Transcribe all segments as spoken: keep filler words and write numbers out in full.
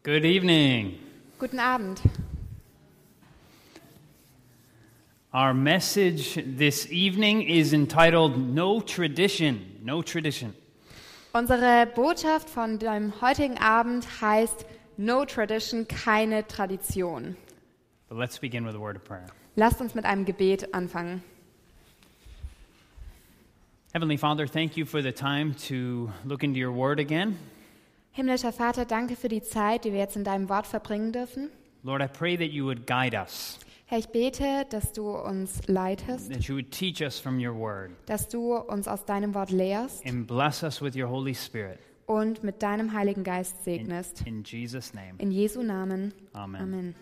Good evening. Guten Abend. Our message this evening is entitled No Tradition, No Tradition. Unsere Botschaft von dem heutigen Abend heißt No Tradition, keine Tradition. But let's begin with a word of prayer. Lasst uns mit einem Gebet anfangen. Heavenly Father, thank you for the time to look into your word again. Himmlischer Vater, danke für die Zeit, die wir jetzt in deinem Wort verbringen dürfen. Lord, I pray that you would guide us, Herr, ich bete, dass du uns leitest, that you would teach us from your word, dass du uns aus deinem Wort lehrst and bless us with your Holy Spirit. und mit deinem Heiligen Geist In, segnest. in Jesus' name, In Jesu Namen. amen. Amen.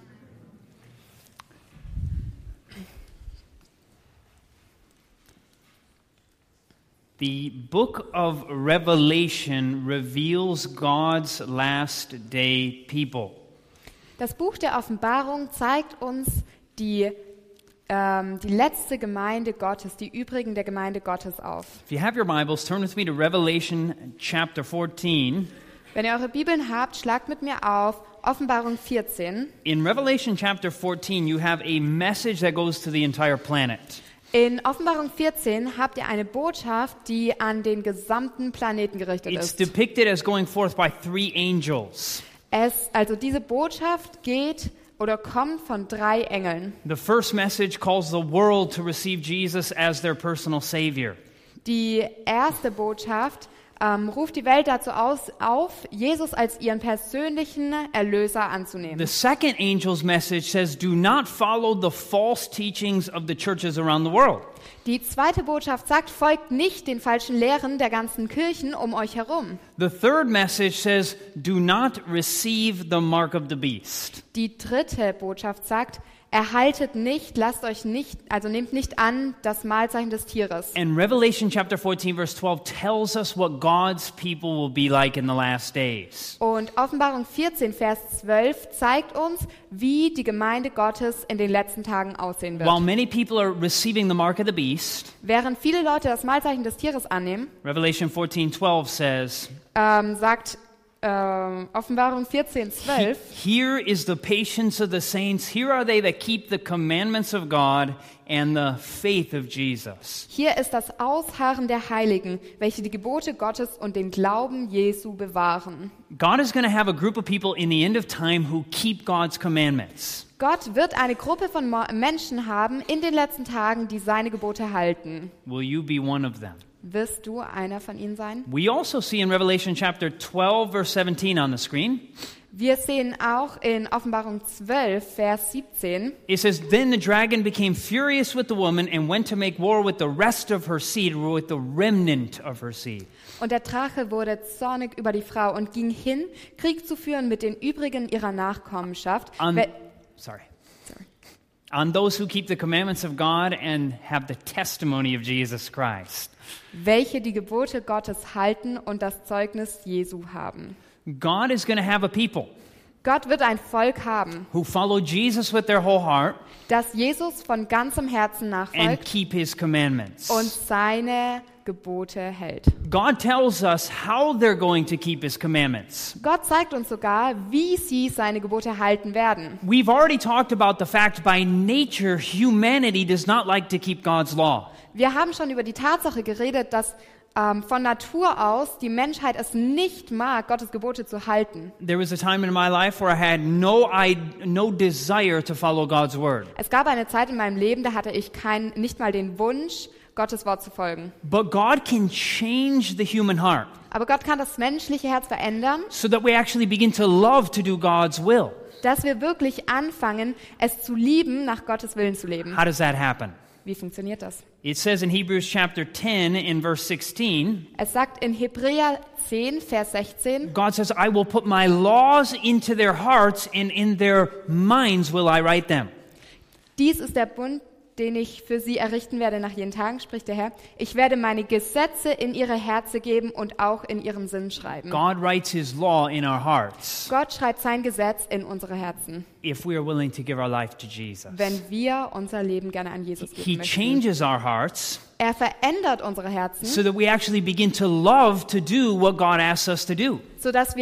The book of Revelation reveals God's last day people. Das Buch der Offenbarung zeigt uns die, ähm, die letzte Gemeinde Gottes, die übrigen der Gemeinde Gottes auf. If you have your Bibles, turn with me to Revelation chapter fourteen. Wenn ihr eure Bibeln habt, schlagt mit mir auf Offenbarung vierzehn. In Revelation chapter fourteen, you have a message that goes to the entire planet. In Offenbarung vierzehn habt ihr eine Botschaft, die an den gesamten Planeten gerichtet It's ist. depicted as going forth by three angels. Es, also diese Botschaft geht oder kommt von drei Engeln. The first message calls the world to receive Jesus as their personal Savior. Die erste Botschaft ähm, ruft die Welt dazu aus, auf, Jesus als ihren persönlichen Erlöser anzunehmen. The second angel's message says, do not follow the false teachings of the churches around the world. Die zweite Botschaft sagt, folgt nicht den falschen Lehren der ganzen Kirchen um euch herum. The third message says, do not receive the mark of the beast. Die dritte Botschaft sagt, erhaltet nicht, lasst euch nicht, also nehmt nicht an das Mahlzeichen des Tieres. And Revelation chapter fourteen verse twelve tells us what God's people will be like in the last days. Und Offenbarung vierzehn, Vers zwölf zeigt uns, wie die Gemeinde Gottes in den letzten Tagen aussehen While wird. many people are receiving the mark of the beast, Während viele Leute das Mahlzeichen des Tieres annehmen, Revelation fourteen twelve says, ähm, sagt ähm, Offenbarung vierzehn, zwölf, here is the patience of the saints. Here are they that keep the commandments of God and the faith of Jesus. hier ist das Ausharren der Heiligen, welche die Gebote Gottes und den Glauben Jesu bewahren. God is going to have a group of people in the end of time who keep God's commandments. Gott wird eine Gruppe von Mo- Menschen haben in den letzten Tagen, die seine Gebote halten. Will you be one of them? Wirst du einer von ihnen sein? We also see in Revelation chapter twelve verse seventeen on the screen. Wir sehen auch in Offenbarung zwölf, Vers siebzehn, It says, then the dragon became furious with the woman and went to make war with the rest of her seed, or with the remnant of her seed. und der Drache wurde zornig über die Frau und ging hin, Krieg zu führen mit den übrigen ihrer Nachkommenschaft. On, We- sorry. Sorry. On those who keep the commandments of God and have the testimony of Jesus Christ. welche die Gebote Gottes halten und das Zeugnis Jesu haben. God is going to have a people Gott wird ein Volk haben, who follow Jesus with their whole heart das Jesus von ganzem Herzen and nachfolgt keep his commandments. und seine Gebote hält. God tells us how they're going to keep his commandments. Gott zeigt uns sogar, wie sie seine Gebote halten werden. We've already talked about the fact by nature humanity does not like to keep God's law. Wir haben schon über die Tatsache geredet, dass ähm, von Natur aus die Menschheit es nicht mag, Gottes Gebote zu halten. There was a time in my life where I had no I, no desire to follow God's word. Es gab eine Zeit in meinem Leben, da hatte ich kein, nicht mal den Wunsch, Gottes Wort zu folgen. But God can change the human heart Aber Gott kann das menschliche Herz verändern, so that we actually begin to love to do God's will. dass wir wirklich anfangen, es zu lieben, nach Gottes Willen zu leben. How does that happen? Wie funktioniert das? It says in Hebrews chapter ten in verse sixteen, Es sagt in Hebräer zehn, Vers sechzehn, God says, I will put my laws into their hearts and in their minds will I write them. dies ist der Bund, den ich für sie errichten werde nach jenen Tagen, spricht der Herr. Ich werde meine Gesetze in ihre Herzen geben und auch in ihren Sinn schreiben. God writes his law in our hearts Gott schreibt sein Gesetz in unsere Herzen, if we are willing to give our life to Jesus. wenn wir unser Leben gerne an Jesus He geben möchten. changes our hearts Er verändert unsere Herzen, so that we actually begin to love to do what God asks us to do. sodass wir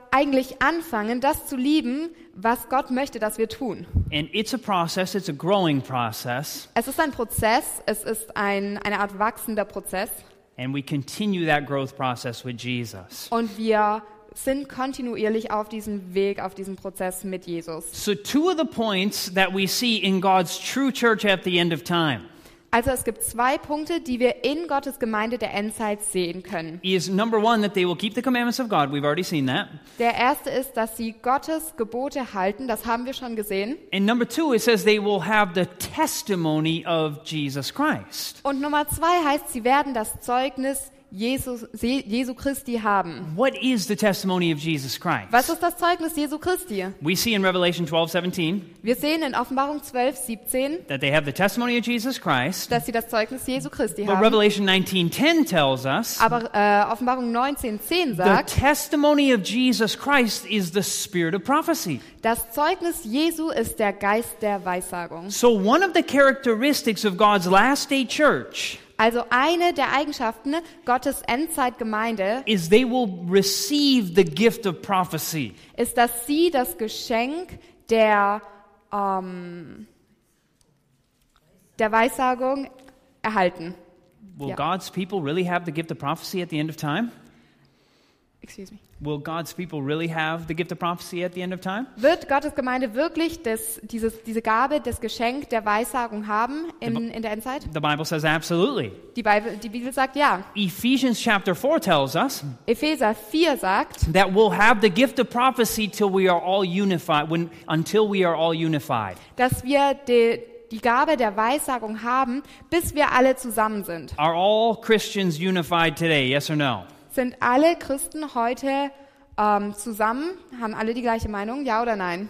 eigentlich anfangen, das zu lieben, was Gott möchte, dass wir tun. And it's a process, it's a growing process, Es ist ein Prozess, es ist ein, eine Art wachsender Prozess and we continue that growth process with Jesus. und wir sind kontinuierlich auf diesem Weg, auf diesem Prozess mit Jesus. So two of the points that we see in God's true church at the end of time Also es gibt zwei Punkte, die wir in Gottes Gemeinde der Endzeit sehen können. is number one, that they will keep the commandments of God. We've already seen that. Der erste ist, dass sie Gottes Gebote halten, das haben wir schon gesehen. And number two, it says they will have the testimony of Jesus Christ. Und Nummer zwei heißt, sie werden das Zeugnis Jesus, Jesu Christi haben. What is the testimony of Jesus Christ? Was ist das Zeugnis Jesu Christi? We see in Revelation twelve seventeen Wir sehen in Offenbarung zwölf, siebzehn, that they have the testimony of Jesus Christ. dass sie das Zeugnis Jesu Christi But haben. Revelation nineteen ten tells us Aber äh, Offenbarung neunzehn, zehn the sagt, testimony of Jesus Christ is the spirit of prophecy. das Zeugnis Jesu ist der Geist der Weissagung. So one of the characteristics of God's last day church Also eine der Eigenschaften Gottes Endzeitgemeinde is they will receive the gift of prophecy. ist, dass sie das Geschenk der, ähm, der Weissagung erhalten. Will Yeah. God's people really have the gift of prophecy at the end of time? Excuse me. Will God's people really have the gift of prophecy at the end of time? Wird Gottes Gemeinde wirklich das, dieses, diese Gabe, das Geschenk der Weissagung haben in, in der Endzeit? The Bible says absolutely. Die Bibel, die Bibel sagt ja. Ephesians chapter four tells us Epheser vier sagt, that we'll have the gift of prophecy till we are all unified, when, until we are all unified. dass wir die, die Gabe der Weissagung haben, bis wir alle zusammen sind. Are all Christians unified today, yes or no? Sind alle Christen heute ähm, zusammen? Haben alle die gleiche Meinung? Ja oder nein?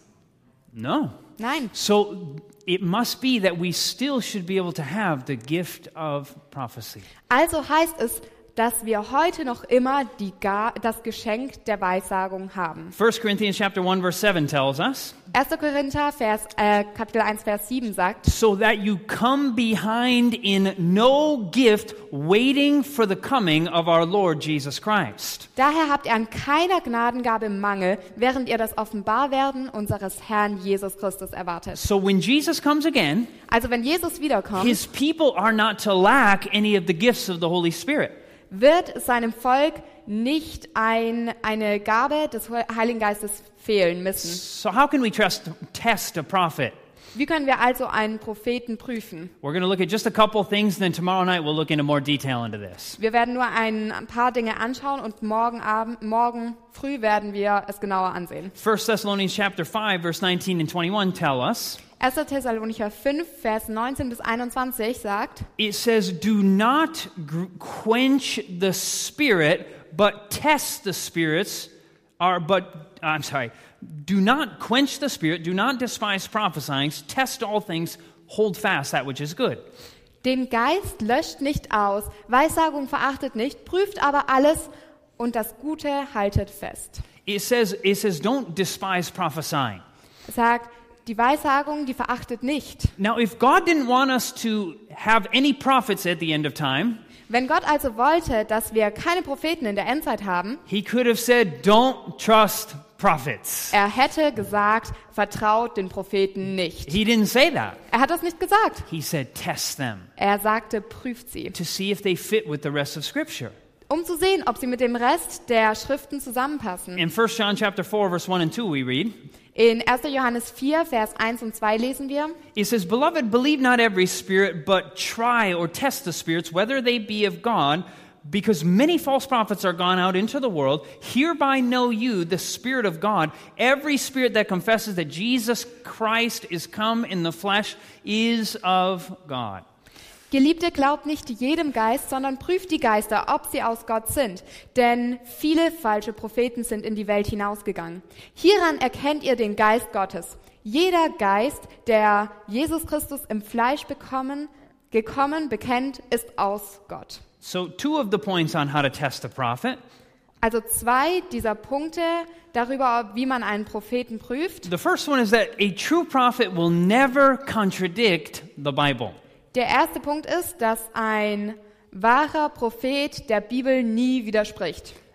No. Nein. So it must be that we still should be able to have the gift of prophecy. Also heißt es, dass wir heute noch immer die Ga- das Geschenk der Weissagung haben. First Corinthians chapter one verse seven tells us, erster Korinther, Vers, äh, Kapitel eins, Vers sieben sagt, so that you come behind in no gift, waiting for the coming of our Lord Jesus Christ. daher habt ihr an keiner Gnadengabe Mangel, während ihr das Offenbarwerden unseres Herrn Jesus Christus erwartet. So when Jesus comes again, Also wenn Jesus wiederkommt, his people are not to lack any of the gifts of the Holy Spirit. wird seinem Volk nicht ein, eine Gabe des Heiligen Geistes fehlen müssen. So how can we trust, test a prophet? Wie können wir also einen Propheten prüfen? We're going to look at just a couple of things, and then tomorrow night we'll look into more detail into this. Wir werden nur ein, ein paar Dinge anschauen und morgen Abend, morgen früh werden wir es genauer ansehen. First Thessalonians chapter five, verse nineteen and twenty-one tell us, erster Thessalonicher fünf, Vers neunzehn bis einundzwanzig sagt, it says, do not gr- quench the spirit, but test the spirits, or but, I'm sorry, do not quench the spirit, do not despise prophesying, test all things, hold fast that which is good. den Geist löscht nicht aus, Weissagung verachtet nicht, prüft aber alles und das Gute haltet fest. It says, it says, don't despise prophesying. Es sagt, die Weissagung, die verachtet nicht. Now, if God didn't want us to have any prophets at the end of time, Wenn Gott also wollte, dass wir keine Propheten in der Endzeit haben, he could have said, don't trust prophets. er hätte gesagt, vertraut den Propheten nicht. He didn't say that. Er hat das nicht gesagt. He said, test them Er sagte, prüft sie, to see if they fit with the rest of Scripture. um zu sehen, ob sie mit dem Rest der Schriften zusammenpassen. In First John chapter four, verse one and two, we read, In erster Johannes vier, Vers eins und zwei lesen wir, it says, beloved, believe not every spirit, but try or test the spirits, whether they be of God, because many false prophets are gone out into the world. Hereby know you the Spirit of God. Every spirit that confesses that Jesus Christ is come in the flesh is of God. Geliebte, glaubt nicht jedem Geist, sondern prüft die Geister, ob sie aus Gott sind. Denn viele falsche Propheten sind in die Welt hinausgegangen. Hieran erkennt ihr den Geist Gottes. Jeder Geist, der Jesus Christus im Fleisch bekommen, gekommen, bekennt, ist aus Gott. So two of the points on how to test a prophet. Also zwei dieser Punkte darüber, wie man einen Propheten prüft. The first one is that a true prophet will never contradict the Bible. Der erste Punkt ist, dass ein wahrer Prophet der Bibel nie widerspricht.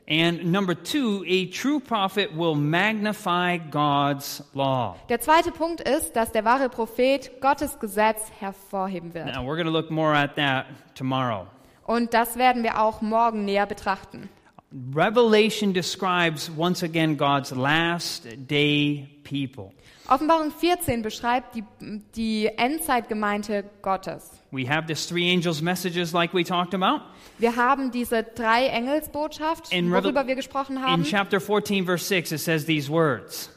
And number two, a true prophet will magnify God's law. Der zweite Punkt ist, dass der wahre Prophet Gottes Gesetz hervorheben wird. Now, we're going to look more at that tomorrow. Und das werden wir auch morgen näher betrachten. Revelation describes once again God's last day people. Offenbarung vierzehn beschreibt die, die Endzeitgemeinde Gottes. We have this three angels messages like we talked about. Wir haben diese drei Engelsbotschaft, In worüber Revel- wir gesprochen In haben. chapter fourteen, verse six, it says these words.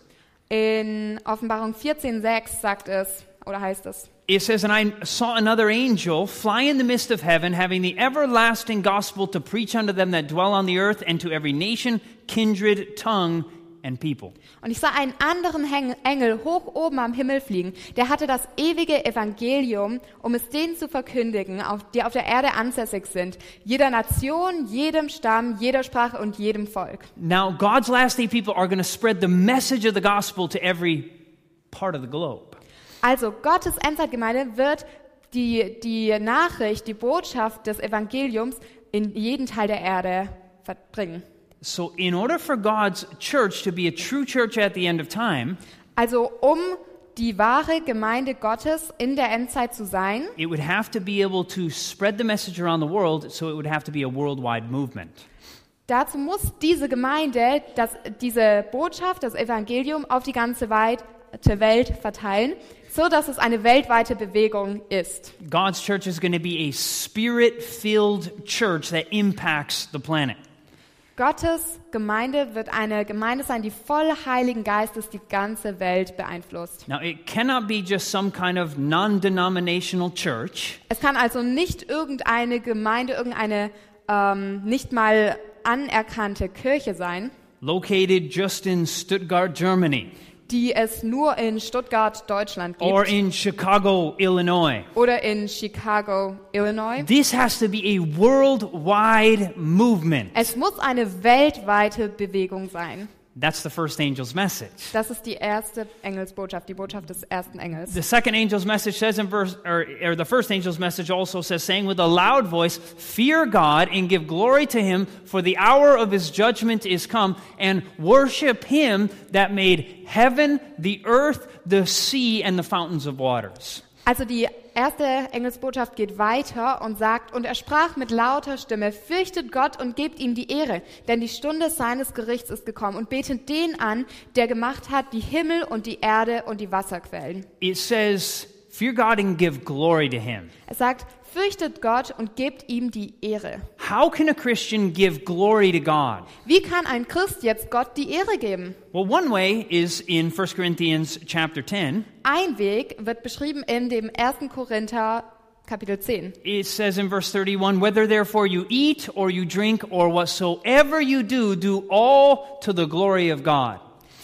In Offenbarung vierzehn sechs sagt es, oder heißt es, It says, "And I saw another angel fly in the midst of heaven, having the everlasting gospel to preach unto them that dwell on the earth, and to every nation, kindred, tongue, and people." und ich sah einen anderen Heng- Engel hoch oben am Himmel fliegen, der hatte das ewige Evangelium, um es denen zu verkündigen, auf, die auf der Erde ansässig sind, jeder Nation, jedem Stamm, jeder Sprache und jedem Volk. Now, God's last day people are going to spread the message of the gospel to every part of the globe. Also Gottes Endzeitgemeinde wird die, die Nachricht, die Botschaft des Evangeliums in jeden Teil der Erde verbringen. So, in order for God's church to be a true church at the end of time, Also um die wahre Gemeinde Gottes in der Endzeit zu sein, it would have to be able to spread the message around the world, so it would have to be a worldwide movement. dazu muss diese Gemeinde das, diese Botschaft, das Evangelium auf die ganze weite Welt verteilen, so dass es eine weltweite Bewegung ist. God's church is going to be a spirit-filled church that impacts the planet. Gottes Gemeinde wird eine Gemeinde sein, die voll Heiligen Geistes die ganze Welt beeinflusst. Now, it cannot be just some kind of non-denominational church. Es kann also nicht irgendeine Gemeinde, irgendeine ähm, nicht mal anerkannte Kirche sein, Located just in Stuttgart, Germany, die es nur in Stuttgart, Deutschland or gibt in Chicago, Illinois. oder in Chicago, Illinois. This has to be a worldwide movement. Es muss eine weltweite Bewegung sein. That's the first angel's message. Das ist die erste Engelsbotschaft, die Botschaft des ersten Engels. The second angel's message says in verse, or, or the first angel's message also says, saying with a loud voice, "Fear God and give glory to Him, for the hour of His judgment is come, and worship Him that made heaven, the earth, the sea, and the fountains of waters." Also die erste Engelsbotschaft geht weiter und sagt, und er sprach mit lauter Stimme, fürchtet Gott und gebt ihm die Ehre, denn die Stunde seines Gerichts ist gekommen und betet den an, der gemacht hat die Himmel und die Erde und die Wasserquellen. It says, "Fear God and give glory to Him." Er sagt, fürchtet Gott und gebt ihm die Ehre. How can a Christian give glory to God? Wie kann ein Christ jetzt Gott die Ehre geben? Well, one way is in First Corinthians chapter ten. Ein Weg wird beschrieben in dem ersten Korinther Kapitel zehn. It says in verse thirty-one, "Whether therefore you eat or you drink or whatsoever you do, do all to the glory of God."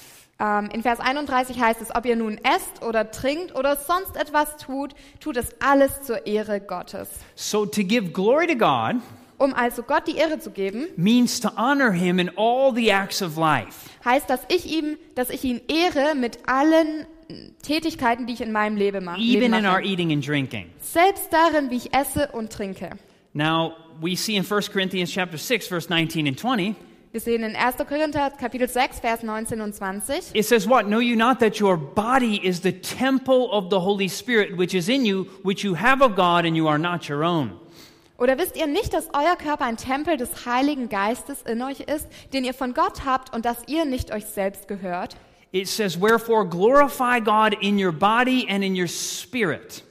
Ähm, in Vers einunddreißig heißt es, ob ihr nun esst oder trinkt oder sonst etwas tut, tut es alles zur Ehre Gottes. So to give glory to God Um also Gott die Ehre zu geben, means to honor Him in all the acts of life. heißt, dass ich ihm, dass ich ihn ehre mit allen Tätigkeiten, die ich in meinem Leben ma- Leben Even in our mache. eating and drinking. Selbst darin, wie ich esse und trinke. Now, we see in First Corinthians chapter six, verse nineteen and twenty, Wir sehen in erster Korinther Kapitel sechs, Vers neunzehn und zwanzig. it says what? "Know you not that your body is the temple of the Holy Spirit, which is in you, which you have of God, and you are not your own." Oder wisst ihr nicht, dass euer Körper ein Tempel des Heiligen Geistes in euch ist, den ihr von Gott habt und dass ihr nicht euch selbst gehört? It says, "Wherefore glorify God in your body and in your spirit."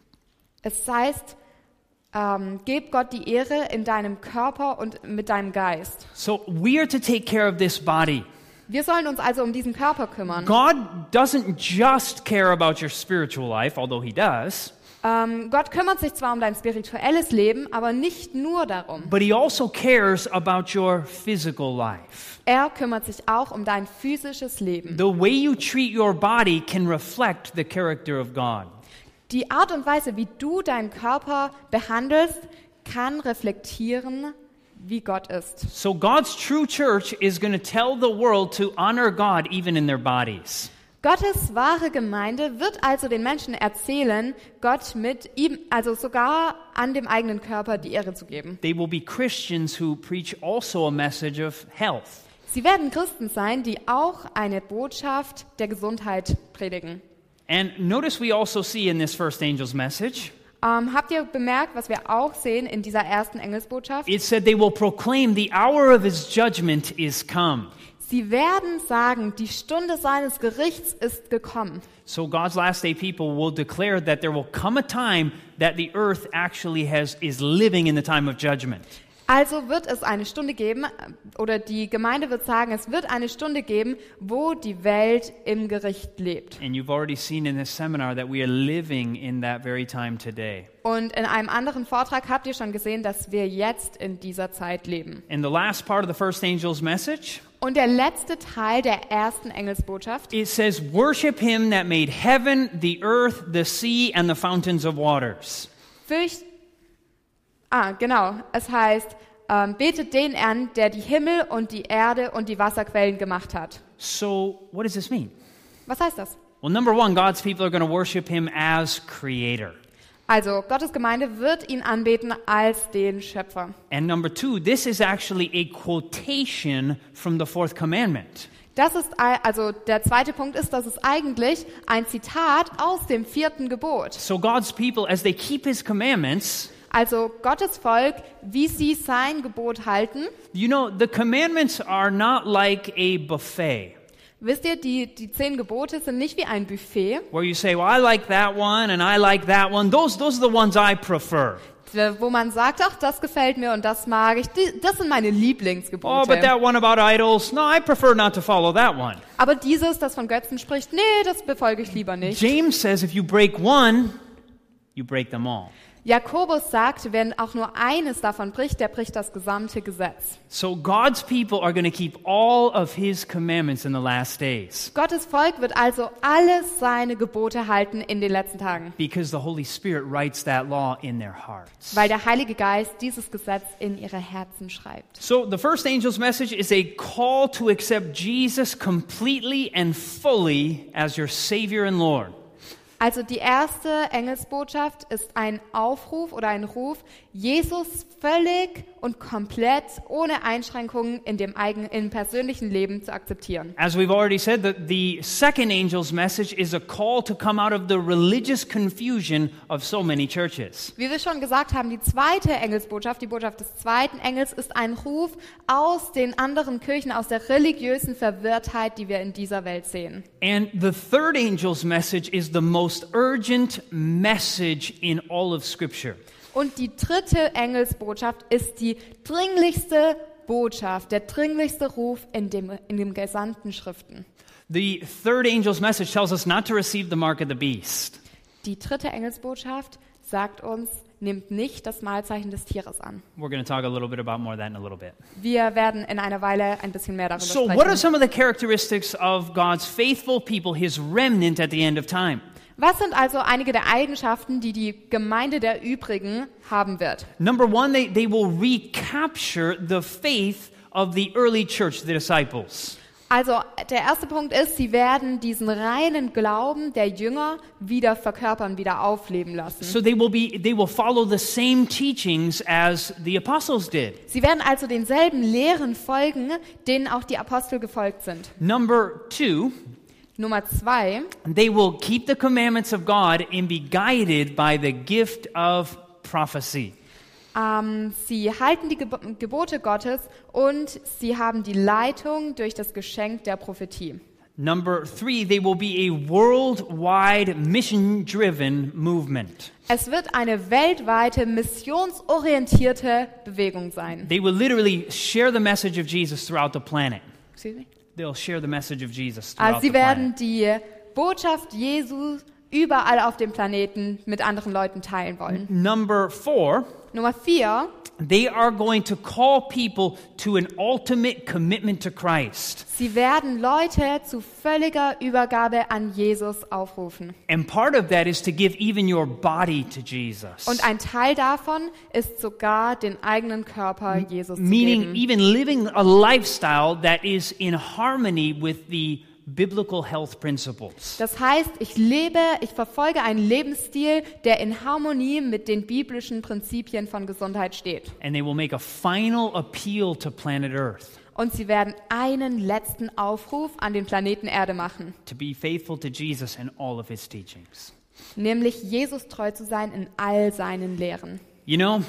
Es heißt, ähm, gib Gott die Ehre in deinem Körper und mit deinem Geist. So we are to take care of this body. Wir sollen uns also um diesen Körper kümmern. God doesn't just care about your spiritual life, although He does, Ähm, Gott kümmert sich zwar um dein spirituelles Leben, aber nicht nur darum. but He also cares about your physical life. Er kümmert sich auch um dein physisches Leben. The way you treat your body can reflect the character of God. Die Art und Weise, wie du deinen Körper behandelst, kann reflektieren, wie Gott ist. So God's true church is going to tell the world to honor God even in their bodies. Gottes wahre Gemeinde wird also den Menschen erzählen, Gott mit ihm, also sogar an dem eigenen Körper die Ehre zu geben. They will be Christians who preach also a message of health. Sie werden Christen sein, die auch eine Botschaft der Gesundheit predigen. And notice we also see in this first angel's message, Ähm, habt ihr bemerkt, was wir auch sehen in dieser ersten Engelsbotschaft? it said they will proclaim the hour of his judgment is come. Sie werden sagen, die Stunde seines Gerichts ist gekommen. So God's last day people will declare that there will come a time that the earth actually has is living in the time of judgment. Also wird es eine Stunde geben, oder die Gemeinde wird sagen, es wird eine Stunde geben, wo die Welt im Gericht lebt. And you've already seen in this seminar that we are living in that very time today. Und in einem anderen Vortrag habt ihr schon gesehen, dass wir jetzt in dieser Zeit leben. In the last part of the first angel's message, Und der letzte Teil der ersten Engelsbotschaft, it says, "Worship him that made heaven, the earth, the sea, and the fountains of waters." fürcht, ah, genau, es heißt, ähm, betet den an, der die Himmel und die Erde und die Wasserquellen gemacht hat. So, what does this mean? Was heißt das? Well, number one, God's people are going to worship him as creator. Also, Gottes Gemeinde wird ihn anbeten als den Schöpfer. And number two, this is actually a quotation from the fourth commandment. Das ist, ei- also der zweite Punkt ist, dass es eigentlich ein Zitat aus dem vierten Gebot. So God's people, as they keep his commandments, Also Gottes Volk, wie sie sein Gebot halten. you know, the commandments are not like a buffet Wisst ihr, die, die zehn Gebote sind nicht wie ein Buffet, where you say, well, I like that one and I like that one. Those, those are the ones I prefer. wo man sagt, ach, das gefällt mir und das mag ich. Die, das sind meine Oh, Lieblingsgebote. but that one about idols, no, I prefer not to follow that one. Aber dieses, das von Götzen spricht, nee, das befolge ich lieber nicht. James says if you break one, you break them all. Jakobus sagt, wenn auch nur eines davon bricht, der bricht das gesamte Gesetz. So God's people are going to keep all of his commandments in the last days Gottes Volk wird also alle seine Gebote halten in den letzten Tagen, because the Holy Spirit writes that law in their hearts. weil der Heilige Geist dieses Gesetz in ihre Herzen schreibt. So the first angel's message is a call to accept Jesus completely and fully as your Savior and Lord. Also die erste Engelsbotschaft ist ein Aufruf oder ein Ruf, Jesus völlig und komplett ohne Einschränkungen in dem eigenen, im persönlichen Leben zu akzeptieren. As we've already said, the, the second angel's message is a call to come out of the religious confusion of so many churches. Wie wir schon gesagt haben, die zweite Engelsbotschaft, die Botschaft des zweiten Engels, ist ein Ruf aus den anderen Kirchen, aus der religiösen Verwirrtheit, die wir in dieser Welt sehen. And the third angel's message is the most urgent message in all of Scripture. Und die dritte Engelsbotschaft ist die dringlichste Botschaft, der dringlichste Ruf in dem, in dem gesamten Schriften. The third angel's message tells us not to receive the mark of the beast. Die dritte Engelsbotschaft sagt uns, nehmt nicht das Mahlzeichen des Tieres an. We're going to talk a little bit about more of that in a little bit. Wir werden in einer Weile ein bisschen mehr darüber So, what are sprechen. some of the characteristics of God's faithful people, his remnant at the end of time? Was sind also einige der Eigenschaften, die die Gemeinde der Übrigen haben wird? Number one, they, they will recapture the faith of the early church, the disciples. Also der erste Punkt ist, sie werden diesen reinen Glauben der Jünger wieder verkörpern, wieder aufleben lassen. So they will be they will follow the same teachings as the apostles did. Sie werden also denselben Lehren folgen, denen auch die Apostel gefolgt sind. Number two, Nummer zwei, they will keep the commandments of God and be guided by the gift of prophecy. ähm, sie halten die Geb- Gebote Gottes und sie haben die Leitung durch das Geschenk der Prophetie. Number three, they will be a worldwide mission-driven movement. Es wird eine weltweite, missionsorientierte Bewegung sein. They will literally share the message of Jesus throughout the planet. Excuse me? They'll share the message of Jesus Also throughout the sie werden planet. die Botschaft Jesu überall auf dem Planeten mit anderen Leuten teilen wollen. Number four, Nummer vier, they are going to call people to an ultimate commitment to Christ. sie werden Leute zu völliger Übergabe an Jesus aufrufen. And part of that is to give even your body to Jesus. Und ein Teil davon ist sogar den eigenen Körper Jesus zu Meaning geben. even living a lifestyle that is in harmony with the biblical health principles. Das heißt, ich lebe, ich verfolge einen Lebensstil, der in Harmonie mit den biblischen Prinzipien von Gesundheit steht. And they will make a final appeal to planet Earth Und sie werden einen letzten Aufruf an den Planeten Erde machen, to be faithful to Jesus and all of his teachings. nämlich Jesus treu zu sein in all seinen Lehren. You know,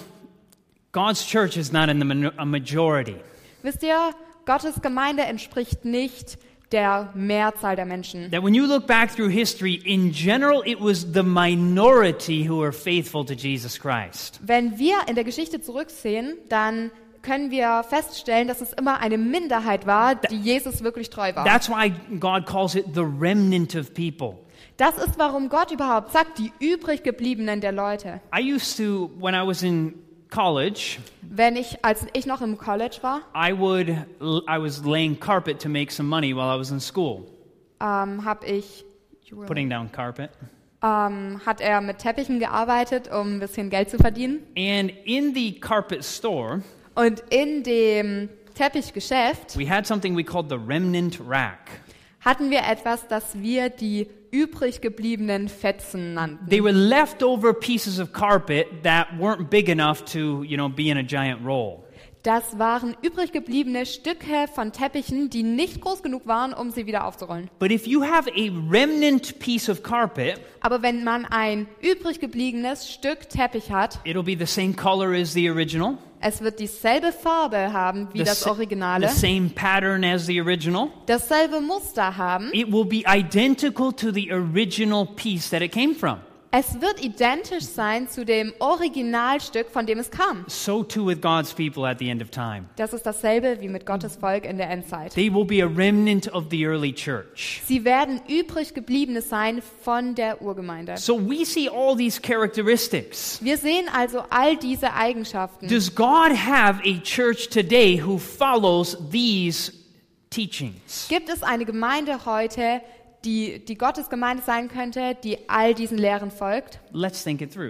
God's church is not in the min- a majority. Wisst ihr, Gottes Gemeinde entspricht nicht der Mehrzahl der Menschen. That when you look back through history, in general, it was the minority who were faithful to Jesus Christ. Wenn wir in der Geschichte zurücksehen, dann können wir feststellen, dass es immer eine Minderheit war, die Jesus wirklich treu war. That's why God calls it the remnant of people. Das ist, warum Gott überhaupt sagt, die übrig gebliebenen der Leute. I used to, when I was in college, Wenn ich, als ich noch im College war, I would, I was laying carpet to make some money while I was in school. ähm, habe ich, Putting down carpet. ähm, hat er mit Teppichen gearbeitet, um ein bisschen Geld zu verdienen. And in the carpet store, Und in dem Teppichgeschäft we had something we called the remnant rack. hatten wir etwas, das wir die übrig gebliebenen Fetzen nannten. They were leftover pieces of carpet that weren't big enough to, you know, be in a giant roll. Das waren übrig gebliebene Stücke von Teppichen, die nicht groß genug waren, um sie wieder aufzurollen. But if you have a remnant piece of carpet, Aber wenn man ein übrig gebliebenes Stück Teppich hat, it'll be the same color as the original, es wird dieselbe Farbe haben wie the, das sa- Originale, the same pattern as the original. dasselbe Muster haben. It will be identical to the original piece that it came from. Es wird identisch sein zu dem Originalstück, von dem es kam. So too with God's people at the end of time. Das ist dasselbe wie mit Gottes Volk in der Endzeit. They will be a remnant of the early church. Sie werden übrig gebliebene sein von der Urgemeinde. So we see all these characteristics. Wir sehen also all diese Eigenschaften. Does God have a church today who follows these teachings? Gibt es eine Gemeinde heute, die, die Gottes Gemeinde sein könnte, die all diesen Lehren folgt? Let's think it through.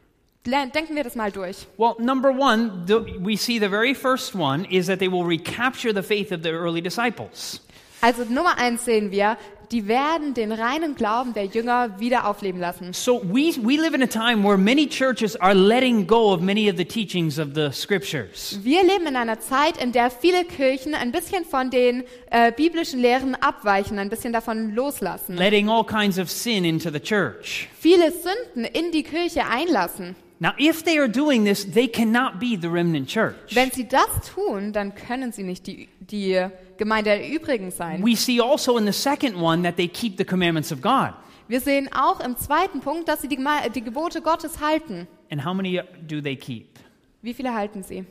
Le- Denken wir das mal durch. Well, number one, the, we see the very first one is that they will recapture the faith of the early disciples. Also Nummer eins sehen wir, die werden den reinen Glauben der Jünger wieder aufleben lassen. So we, we live in a time where many churches are letting go of many of the teachings of the scriptures. Wir leben in einer Zeit, in der viele Kirchen ein bisschen von den äh, biblischen Lehren abweichen, ein bisschen davon loslassen. Letting all kinds of sin into the church. Viele Sünden in die Kirche einlassen. Now, if they are doing this, they cannot be the remnant church. Wenn sie das tun, dann können sie nicht die, die Gemeinde der Übrigen sein. We see also in the second one that they keep the commandments of God. Wir sehen auch im zweiten Punkt, dass sie die, Geme- die Gebote Gottes halten. And how many do they keep? Wie viele halten sie?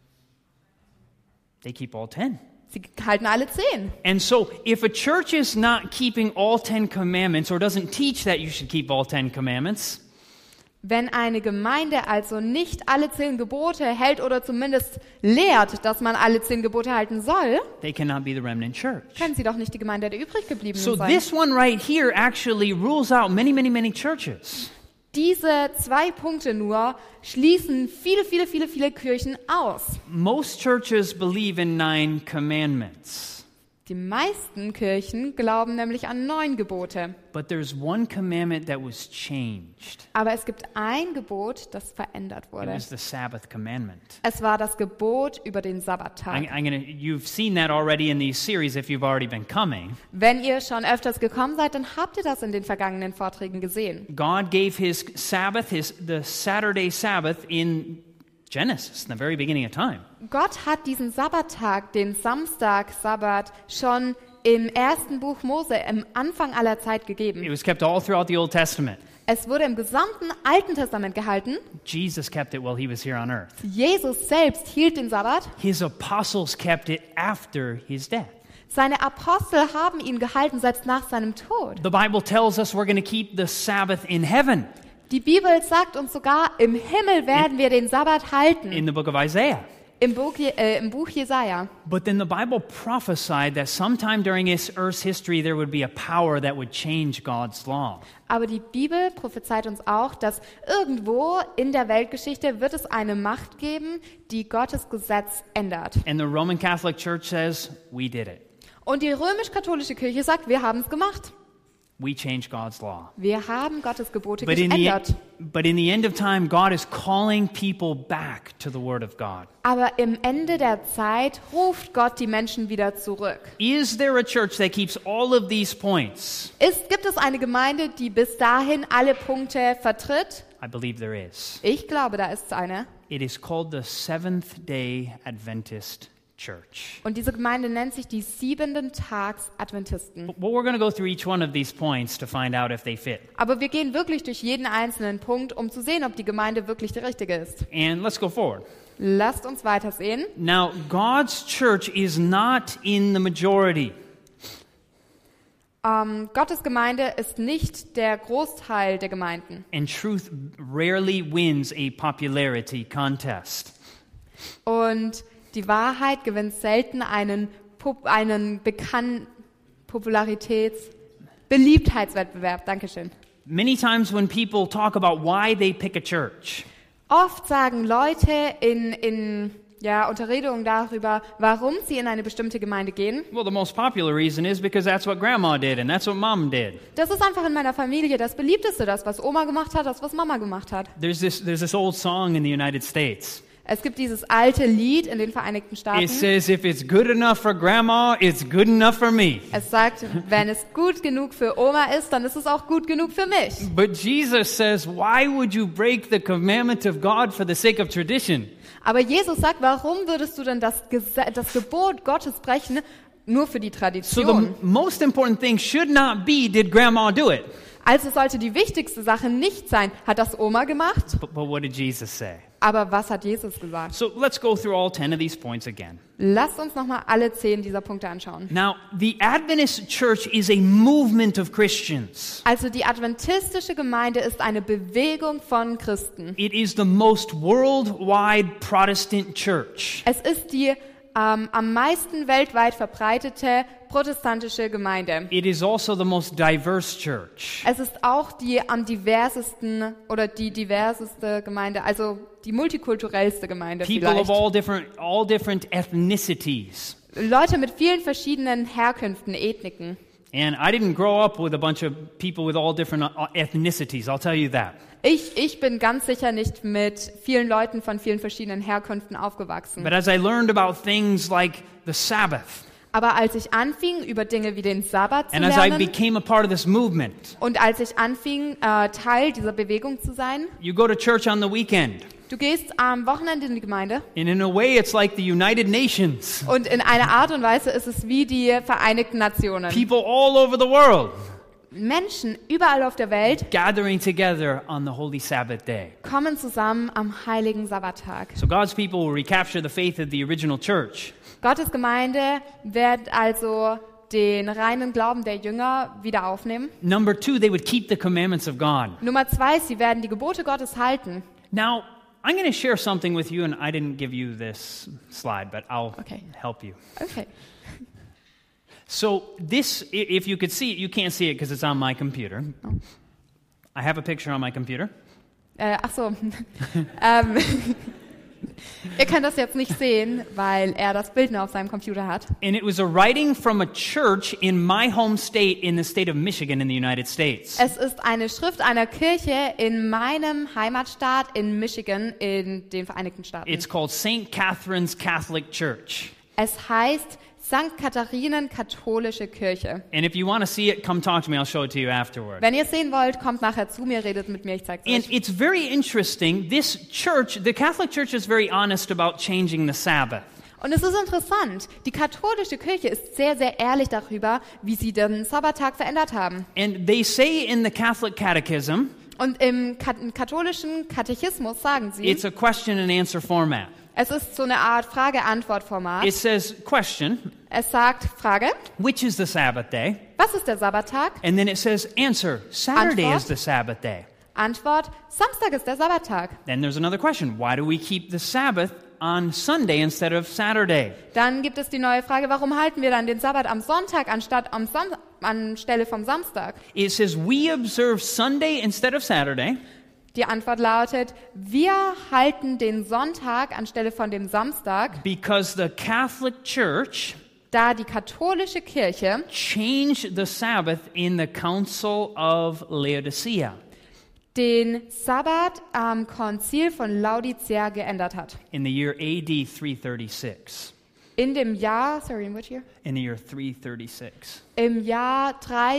They keep all ten. Sie halten alle zehn. And so, if a church is not keeping all ten commandments or doesn't teach that you should keep all ten commandments, Wenn eine Gemeinde also nicht alle zehn Gebote hält oder zumindest lehrt, dass man alle zehn Gebote halten soll, they cannot be the remnant church. können sie doch nicht die Gemeinde der Übriggebliebenen So sein. this one right here actually rules out many, many, many churches. Diese zwei Punkte nur schließen viele, viele, viele, viele Kirchen aus. Most churches believe in nine commandments, Die meisten Kirchen glauben nämlich an neun Gebote. but there's one commandment that was changed. Aber es gibt ein Gebot, das verändert It wurde. was the Sabbath commandment. Es war das Gebot über den Sabbattag. I, I'm gonna, you've seen that already in these series if you've already been coming. Wenn ihr schon öfters gekommen seid, dann habt ihr das in den vergangenen Vorträgen gesehen. God gave his Sabbath, his the Saturday Sabbath in Genesis, in the very beginning of time. Gott hat diesen Sabbattag, den Samstag, Sabbat, schon im ersten Buch Mose, im Anfang aller Zeit It gegeben. was kept all throughout the Old Testament. Es wurde im gesamten Alten Testament gehalten. Jesus kept it while he was here on earth. Jesus selbst hielt den Sabbat. His apostles kept it after his death. Seine Apostel haben ihn gehalten, selbst nach seinem Tod. The Bible tells us we're going to keep the Sabbath in heaven, Die Bibel sagt uns sogar, im Himmel werden wir den Sabbat halten. in the book of Isaiah. Im Buch, Je- äh, im Buch Jesaja. But then the Bible prophesied that sometime during his earth's history there would be a power that would change God's law. Aber die Bibel prophezeit uns auch, dass irgendwo in der Weltgeschichte wird es eine Macht geben, die Gottes Gesetz ändert. And the Roman Catholic Church says, we did it. Und die römisch-katholische Kirche sagt, wir haben es gemacht. We change God's law. Wir haben Gottes Gebote But in, the, geändert. but in the end of time, God is calling people back to the Word of God. Aber im Ende der Zeit ruft Gott die Menschen wieder zurück. Is there a church that keeps all of these points? Ist, gibt es eine Gemeinde, die bis dahin alle Punkte vertritt? I believe there is. Ich glaube, da ist eine. It is called the Seventh-day Adventist Church. Und diese Gemeinde nennt sich die siebenten Tags Adventisten. Well, we're going to go through each one of these points to find out if they fit. Aber wir gehen wirklich durch jeden einzelnen Punkt, um zu sehen, ob die Gemeinde wirklich die richtige ist. And let's go forward. Lasst uns weitersehen. Now, God's church is not in the majority. Ähm, Gottes Gemeinde ist nicht der Großteil der Gemeinden. And truth rarely wins a popularity contest. Und die Wahrheit gewinnt selten einen, Pop- einen bekannten Popularitäts-, Beliebtheitswettbewerb. Dankeschön. Many times when people talk about why they pick a church, Oft sagen Leute in, in ja, Unterredungen darüber, warum sie in eine bestimmte Gemeinde gehen. well, the most popular reason is because that's what grandma did and that's what mom did. Das ist einfach in meiner Familie das Beliebteste, das, was Oma gemacht hat, das, was Mama gemacht hat. There's this, there's this old song in the United States. Es gibt dieses alte Lied in den Vereinigten It Staaten. says, if it's good enough for grandma, it's good enough for me. Es sagt, wenn es gut genug für Oma ist, dann ist es auch gut genug für mich. But Jesus says, why would you break the commandment of God for the sake of tradition? Aber Jesus sagt, warum würdest du denn das, Gese- das Gebot Gottes brechen, nur für die So Tradition? the most important thing should not be, did grandma do it? Also sollte die wichtigste Sache nicht sein, hat das Oma gemacht? But, but what did Jesus say? Aber was hat Jesus gesagt? So let's go through all ten of these points again. Lasst uns nochmal alle zehn dieser Punkte anschauen. Now, the Adventist church is a movement of Christians. Also die adventistische Gemeinde ist eine Bewegung von Christen. It is the most worldwide Protestant church. Es ist die ähm, am meisten weltweit verbreitete protestantische Gemeinde. It is also the most diverse church. Es ist auch die am diversesten oder die diverseste Gemeinde, also die multikulturellste Gemeinde People of vielleicht. all different, all different ethnicities. Leute mit vielen verschiedenen Herkünften, Ethniken. And I didn't grow up with a bunch of people with all different uh, ethnicities, I'll tell you that. Ich, ich bin ganz sicher nicht mit vielen Leuten von vielen verschiedenen Herkünften aufgewachsen. But as I learned about things like the Sabbath, Aber als ich anfing, über Dinge wie den Sabbat zu and as I lernen became a part of this movement, und als ich anfing, äh, Teil dieser Bewegung zu sein, you go to church on the weekend, du gehst am Wochenende in die Gemeinde and in a way it's like the United Nations. und in einer Art und Weise ist es wie die Vereinigten Nationen. People all over the world Menschen überall auf der Welt gathering together on the holy Sabbath day. kommen zusammen am heiligen Sabbattag. So God's people will recapture the faith of the original church. Gottes Gemeinde wird also den reinen Glauben der Jünger wieder aufnehmen. Number two, they would keep the commandments of God. Nummer zwei, sie werden die Gebote Gottes halten. Now, I'm going to share something with you, and I didn't give you this slide, but I'll Okay. help you. Okay. So this, i- if you could see it, you can't see it because it's on my computer. I have a picture on my computer. Äh, ach so. ähm, ihr könnt das jetzt nicht sehen, weil er das Bild nur auf seinem Computer hat. And it was a writing from a church in my home state in the state of Michigan in the United States. Es ist eine Schrift einer Kirche in meinem Heimatstaat in Michigan in den Vereinigten Staaten. It's called Saint Catherine's Catholic Church. Es heißt Sankt Katharinen Katholische Kirche. And if you want to see it, come talk to me. I'll show it to you afterward. Wenn ihr es sehen wollt, kommt nachher zu mir, redet mit mir, ich zeig's And euch. it's very interesting. This church, the Catholic Church, is very honest about changing the Sabbath. Und es ist interessant, die katholische Kirche ist sehr, sehr ehrlich darüber, wie sie den Sabbattag verändert haben. And they say in the Catholic Catechism, Und im kat- katholischen Katechismus sagen sie, it's a question and answer format. es ist so eine Art Frage-Antwort-Format. It says, question, Es sagt, Frage, which is the Sabbath day? was ist der Sabbattag? And then it says, answer, Saturday Antwort. is the Sabbath day. Antwort, Samstag ist der Sabbattag. Then there's another question, why do we keep the Sabbath on Sunday instead of Saturday? Dann gibt es die neue Frage, warum halten wir dann den Sabbat am Sonntag anstatt am Sam anstelle vom Samstag? It says, we observe Sunday instead of Saturday Die Antwort lautet, wir halten den Sonntag anstelle von dem Samstag, because the Catholic Church da die katholische Kirche changed the Sabbath in the Council of Laodicea den Sabbat am Konzil von Laodicea geändert hat. in the year A D three thirty-six. In dem Jahr, sorry, in which year? In the year three thirty-six. Im Jahr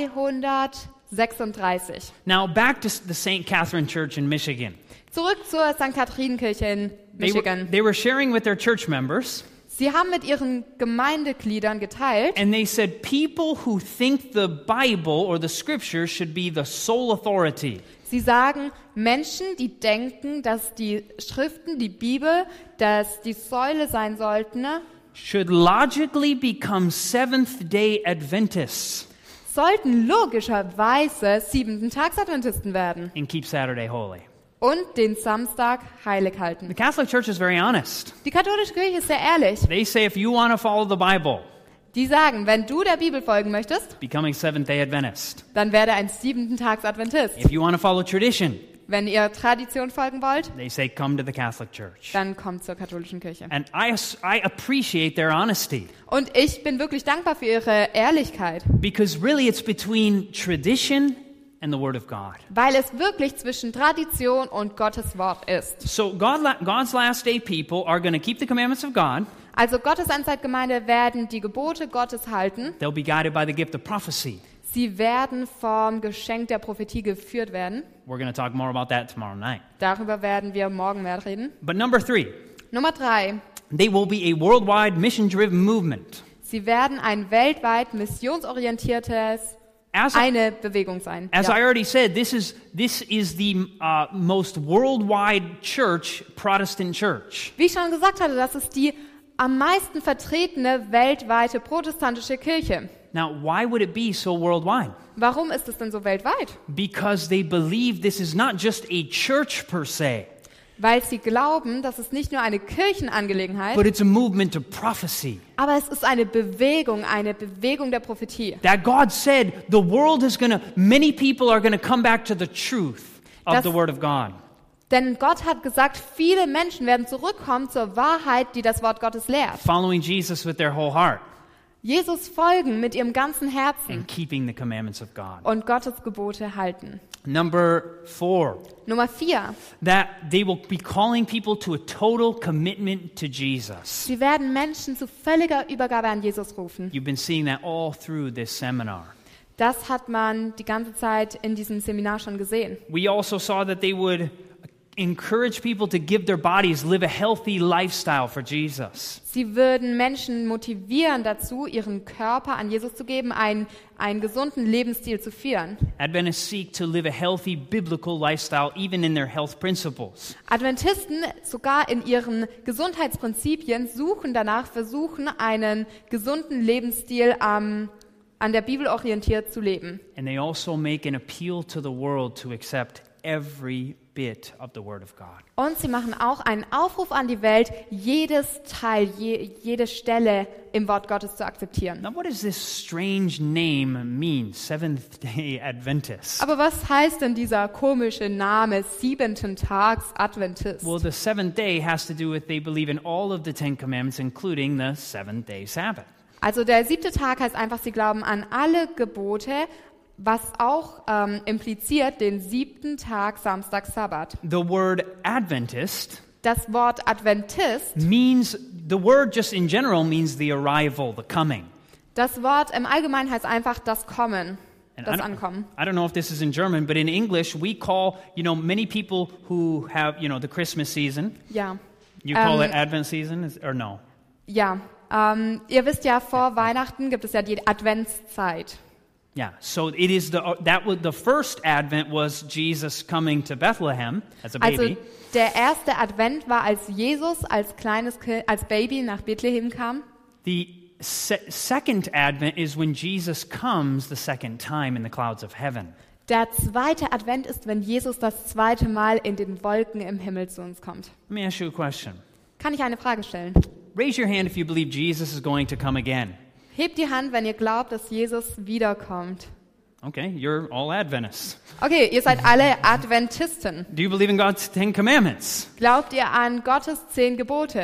dreihundertsechsunddreißig. Now back to the Saint Catherine Church in Michigan. Zurück zur Sankt Katharinenkirche in They were, Michigan. they were sharing with their church members, Sie haben mit ihren Gemeindegliedern geteilt, and they said people who think the Bible or the Scripture should be the sole authority. sie sagen, Menschen, die denken, dass die Schriften, die Bibel, dass die Säule sein sollten, should logically become Seventh-day Adventists sollten logischerweise Siebenten-Tags-Adventisten werden and keep Saturday holy. und den Samstag heilig The halten. Catholic Church is very honest. Die katholische Kirche ist sehr ehrlich. They say if you want to follow the Bible, Die sagen, wenn du der Bibel folgen möchtest, becoming Seventh-day Adventist. dann werde ein Siebenten-Tags-Adventist. If you want to follow tradition, Wenn ihr Tradition folgen wollt, they say come to the Catholic Church. dann kommt zur katholischen Kirche. And I, I appreciate their honesty Und ich bin wirklich dankbar für ihre Ehrlichkeit, because really it's between tradition and the Word of God. weil es wirklich zwischen Tradition und Gottes Wort ist. So God, God's last day people are going to keep the commandments of God. Also Gottes Endzeitgemeinde werden die Gebote Gottes halten. They'll be guided by the gift of prophecy. Sie werden vom Geschenk der Prophetie geführt werden. We're going to talk more about that tomorrow night. Darüber werden wir morgen mehr reden. But number three, Nummer drei. they will be a worldwide mission-driven movement. Sie werden ein weltweit missionsorientiertes, As I, eine Bewegung sein. as Ja. I already said, this is this is the uh, most worldwide church, Protestant church. Wie ich schon gesagt hatte, das ist die am meisten vertretene weltweite protestantische Kirche. Now, why would it be so worldwide? Warum ist es denn so weltweit? Because they believe this is not just a church per se, Weil sie glauben, das ist nicht nur eine Kirchenangelegenheit, but it's a movement of prophecy. aber es ist eine Bewegung, eine Bewegung der Prophetie. That God said the world is going to, many people are going to come back to the truth of Das- the Word of God. Denn Gott hat gesagt, viele Menschen werden zurückkommen zur Wahrheit, die das Wort Gottes lehrt. Following Jesus with their whole heart Jesus folgen mit ihrem ganzen Herzen and keeping the commandments of God. und Gottes Gebote halten. Number four, Nummer vier. that they will be calling people to a total commitment to Jesus. Sie werden Menschen zu völliger Übergabe an Jesus rufen. You've been seeing that all through this seminar. Das hat man die ganze Zeit in diesem Seminar schon gesehen. We also saw that they would encourage people to give their bodies, live a healthy lifestyle for Jesus. Sie würden Menschen motivieren dazu, ihren Körper an Jesus zu geben, einen, einen gesunden Lebensstil zu führen. Adventists seek to live a healthy biblical lifestyle even in their health principles. Adventisten, sogar in ihren Gesundheitsprinzipien, suchen danach, versuchen, einen gesunden Lebensstil ähm, an der Bibel orientiert zu leben. And they also make an appeal to the world to accept every bit of the Word of God. Und sie machen auch einen Aufruf an die Welt, jedes Teil, je, jede Stelle im Wort Gottes zu akzeptieren. Now, what does this strange name mean, Seventh-day Adventist? Aber was heißt denn dieser komische Name, siebenten Tags Adventist? Well, the seventh day has to do with they believe in all of the Ten Commandments, including the seventh-day Sabbath. Also der siebte Tag heißt einfach, sie glauben an alle Gebote, was auch ähm, impliziert den siebten Tag Samstag Sabbat. The word Adventist Das Wort Adventist, means, the word just in general means the arrival, the coming. das Wort im Allgemeinen heißt einfach das Kommen, And das I don't, Ankommen. I don't know if this is in German, but in English we call, you know, many people who have, you know, the Christmas season. Ja, You call Ähm, it Advent season, is- or no? ja. Ähm, ihr wisst ja, vor Weihnachten gibt es ja die Adventszeit. Yeah. So it is the uh, that was the first Advent was Jesus coming to Bethlehem as a Also baby. der erste Advent war, als Jesus als kleines Ki- als Baby nach Bethlehem kam. The se- second Advent is when Jesus comes the second time in the clouds of heaven. Der zweite Advent ist, wenn Jesus das zweite Mal in den Wolken im Himmel zu uns kommt. Let me ask you a question. Kann ich eine Frage stellen? Raise your hand if you believe Jesus is going to come again. Hebt die Hand, wenn ihr glaubt, dass Jesus wiederkommt. Okay, you're all Adventists. Okay, ihr seid alle Adventisten. Do you believe in God's Ten Commandments? Glaubt ihr an Gottes zehn Gebote?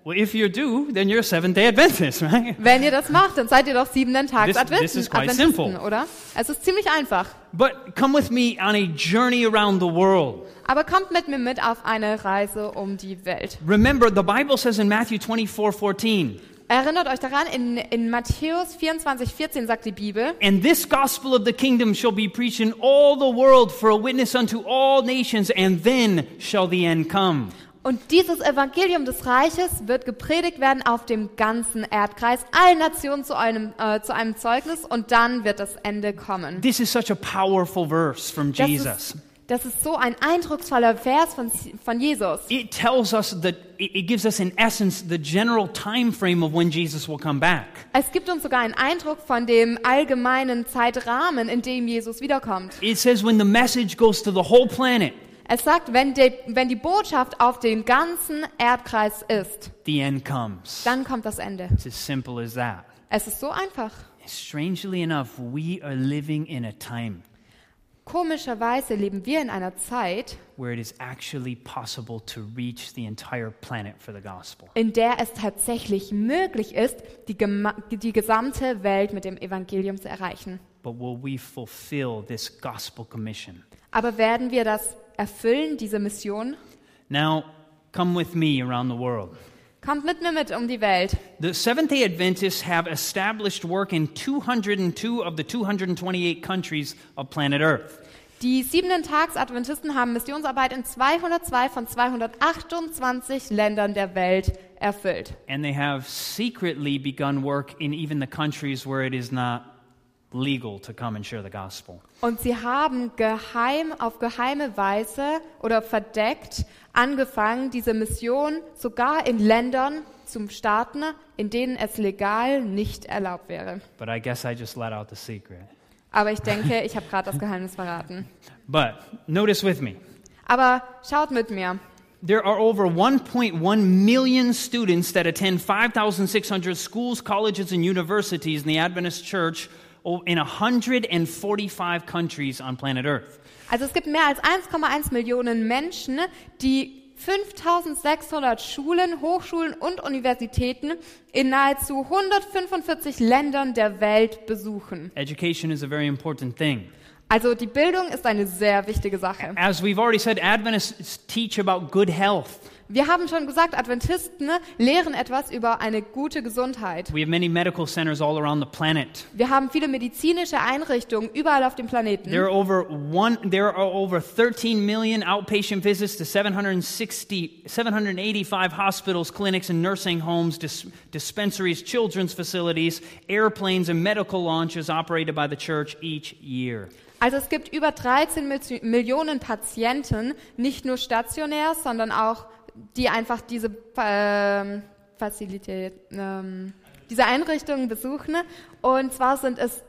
Well, if you do, then you're a Seventh-day Adventist, right? Wenn ihr das macht, dann seid ihr doch siebenten Tags This- this is quite Adventisten, simple. oder? Es ist ziemlich einfach. But come with me on a journey around the world. Aber kommt mit mir mit auf eine Reise um die Welt. Remember, the Bible says in Matthew twenty-four fourteen, Erinnert euch daran, in, in Matthäus vierundzwanzig vierzehn sagt die Bibel, and this gospel of the kingdom shall be preached in all the world for a witness unto all nations, and then shall the end come. und dieses Evangelium des Reiches wird gepredigt werden auf dem ganzen Erdkreis, allen Nationen zu einem, äh, zu einem Zeugnis, und dann wird das Ende kommen. This is such a powerful verse from Das Jesus. ist, das ist so ein eindrucksvoller Vers von, von Jesus. It tells us that, it it gives us in essence the general time frame of when Jesus will come back. Es gibt uns sogar einen Eindruck von dem allgemeinen Zeitrahmen, in dem Jesus wiederkommt. It says when the message goes to the whole planet, Es sagt, wenn die, wenn die Botschaft auf den ganzen Erdkreis ist, the end comes. dann kommt das Ende. It's as simple as that. Es ist so einfach. Strangely enough, we are living in a time Komischerweise leben wir in einer Zeit, where it is actually possible to reach the entire planet for the gospel. in der es tatsächlich möglich ist, die, gema- die gesamte Welt mit dem Evangelium zu erreichen. But will we fulfill this gospel commission? Aber werden wir das erfüllen, diese Mission? Now, come with me around the world. Kommt mit mir mit um die Welt. The Seventh-day Adventists have established work in two hundred two of the two hundred twenty-eight countries of planet Earth. Die Siebenten-Tags-Adventisten haben Missionsarbeit in zweihundertzwei von zweihundertachtundzwanzig Ländern der Welt erfüllt. And they have secretly begun work in even the countries where it is not legal to come and share the gospel. Und sie haben geheim, auf geheime Weise oder verdeckt angefangen, diese Mission sogar in Ländern zu starten, in denen es legal nicht erlaubt wäre. But I guess I just let out the secret. Aber ich denke, ich habe gerade das Geheimnis verraten. But notice with me, Aber schaut mit mir. there are over one point one million students that attend five thousand six hundred schools, colleges, and universities in the Adventist Church in one hundred forty-five countries on planet Earth. Also es gibt mehr als eins Komma eins Millionen Menschen, die fünftausendsechshundert Schulen, Hochschulen und Universitäten in nahezu hundertfünfundvierzig Ländern der Welt besuchen. Education is a very important thing. Also die Bildung ist eine sehr wichtige Sache. As we've already said, Adventists teach about good health. Wir haben schon gesagt, Adventisten lehren etwas über eine gute Gesundheit. We have many medical centers all around the planet. Wir haben viele medizinische Einrichtungen überall auf dem Planeten. There are over one. There are over thirteen million outpatient visits to seven hundred sixty, seven hundred eighty-five hospitals, clinics, and nursing homes, dis- dispensaries, children's facilities, airplanes, and medical launches operated by the church each year. Also es gibt über dreizehn Mil- Millionen Patienten, nicht nur stationär, sondern auch die einfach diese ähm, Fazilität, ähm, diese Einrichtungen besuchen. Und zwar sind es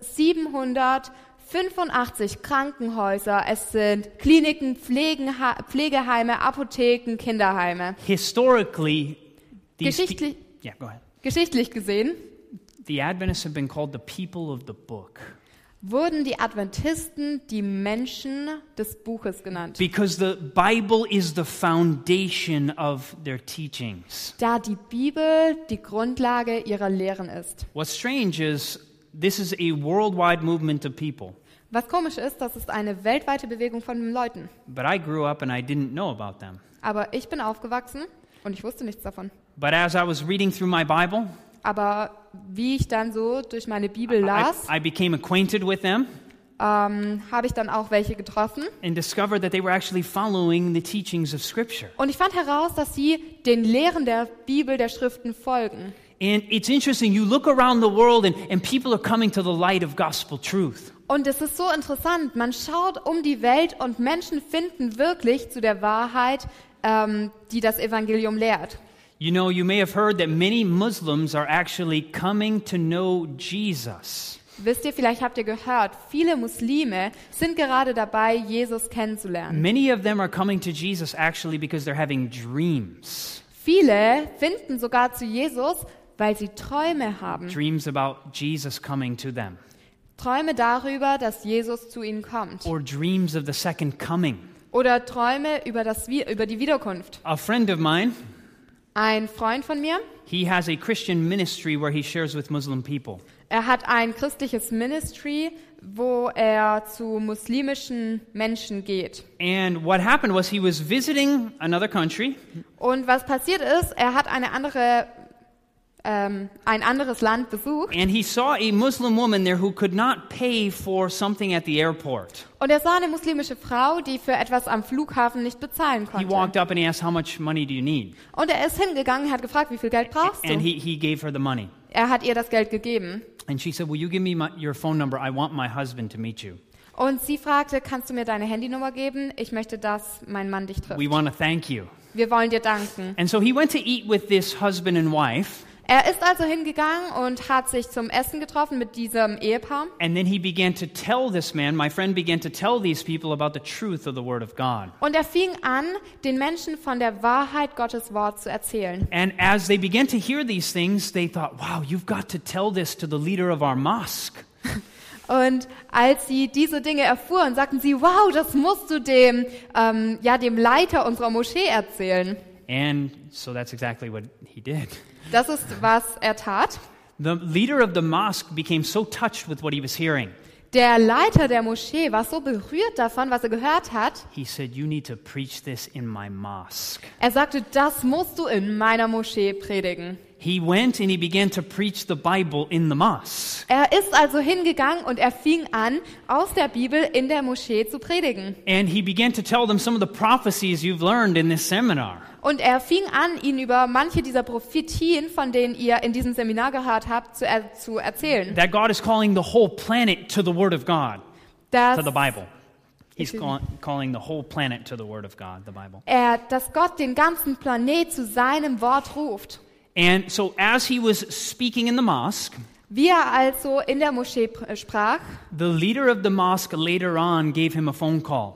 siebenhundertfünfundachtzig Krankenhäuser, es sind Kliniken, Pflegenha- Pflegeheime, Apotheken, Kinderheime. Historically, these Geschichtlich, pe- yeah, go ahead. geschichtlich gesehen The Adventists have been called the people of the book wurden die Adventisten die Menschen des Buches genannt, because the Bible is the foundation of their teachings. da die Bibel die Grundlage ihrer Lehren ist. What's strange is this is a worldwide movement of people, Was komisch ist, das ist eine weltweite Bewegung von Leuten. but I grew up and I didn't know about them. Aber ich bin aufgewachsen und ich wusste nichts davon. But as I was reading through my Bible, Aber wie ich dann so durch meine Bibel I, las, I became acquainted with them ähm, habe ich dann auch welche getroffen. and discovered that they were actually following the teachings of Scripture. Und ich fand heraus, dass sie den Lehren der Bibel, der Schriften folgen. And it's interesting, you look around the world and, and people are coming to the light of gospel truth. Und es ist so interessant, man schaut um die Welt und Menschen finden wirklich zu der Wahrheit, ähm, die das Evangelium lehrt. You know, you may have heard that many Muslims are actually coming to know Jesus. Wisst ihr, vielleicht habt ihr gehört, viele Muslime sind gerade dabei, Jesus kennenzulernen. Many of them are coming to Jesus actually because they're having dreams. Viele finden sogar zu Jesus, weil sie Träume haben. Dreams about Jesus coming to them. Träume darüber, dass Jesus zu ihnen kommt. Or dreams of the second coming. Oder Träume über, das, über die Wiederkunft. A friend of mine, Ein Freund von mir, He has a Christian ministry where he shares with Muslim people. er hat ein christliches Ministry, wo er zu muslimischen Menschen geht. And what happened was he was visiting another country, Und was passiert ist, er hat eine andere, ähm, ein anderes Land besucht and he saw a Muslim woman there who could not pay for something at the airport. und er sah eine muslimische Frau, die für etwas am Flughafen nicht bezahlen He konnte. walked up and he asked, how much money do you need? Und er ist hingegangen, hat gefragt, wie viel Geld brauchst And du? he, he gave her the money. Er hat ihr das Geld gegeben. And she said, will you give me my, your phone number? I want my husband to meet you. Und sie fragte, kannst du mir deine Handynummer geben? Ich möchte, dass mein Mann dich trifft. We want to thank you. Wir wollen dir danken. And so he went to eat with this husband and wife. Er ist also hingegangen und hat sich zum Essen getroffen mit diesem Ehepaar. And then he began to tell this man, my friend began to tell these people about the truth of the Word of God. Und er fing an, den Menschen von der Wahrheit Gottes Wort zu erzählen. And as they began to hear these things, they thought, wow, you've got to tell this to the leader of our mosque. Und als sie diese Dinge erfuhren, sagten sie, wow, das musst du dem, ähm, ja, dem Leiter unserer Moschee erzählen. And so that's exactly what he did. Das ist, was er tat. The leader of the mosque became so touched with what he was hearing. Der Leiter der Moschee war so berührt davon, was er gehört hat. He said, you need to preach this in my mosque. Er sagte, das musst du in meiner Moschee predigen. He went and he began to preach the Bible in the mosque. Er ist also hingegangen und er fing an, aus der Bibel in der Moschee zu predigen. And he began to tell them some of the prophecies you've learned in this seminar. Und er fing an, ihnen über manche dieser Prophetien, von denen ihr in diesem Seminar gehört habt, zu, er zu erzählen. That God is calling the whole planet to the Word of God, Dass, to the Bible. He's Excuse call, calling the whole planet to the Word of God, the Bible. er, dass Gott den ganzen Planet zu seinem Wort ruft. And so as he was speaking in the mosque, Wie er also in der Moschee pr- sprach, the leader of the mosque later on gave him a phone call.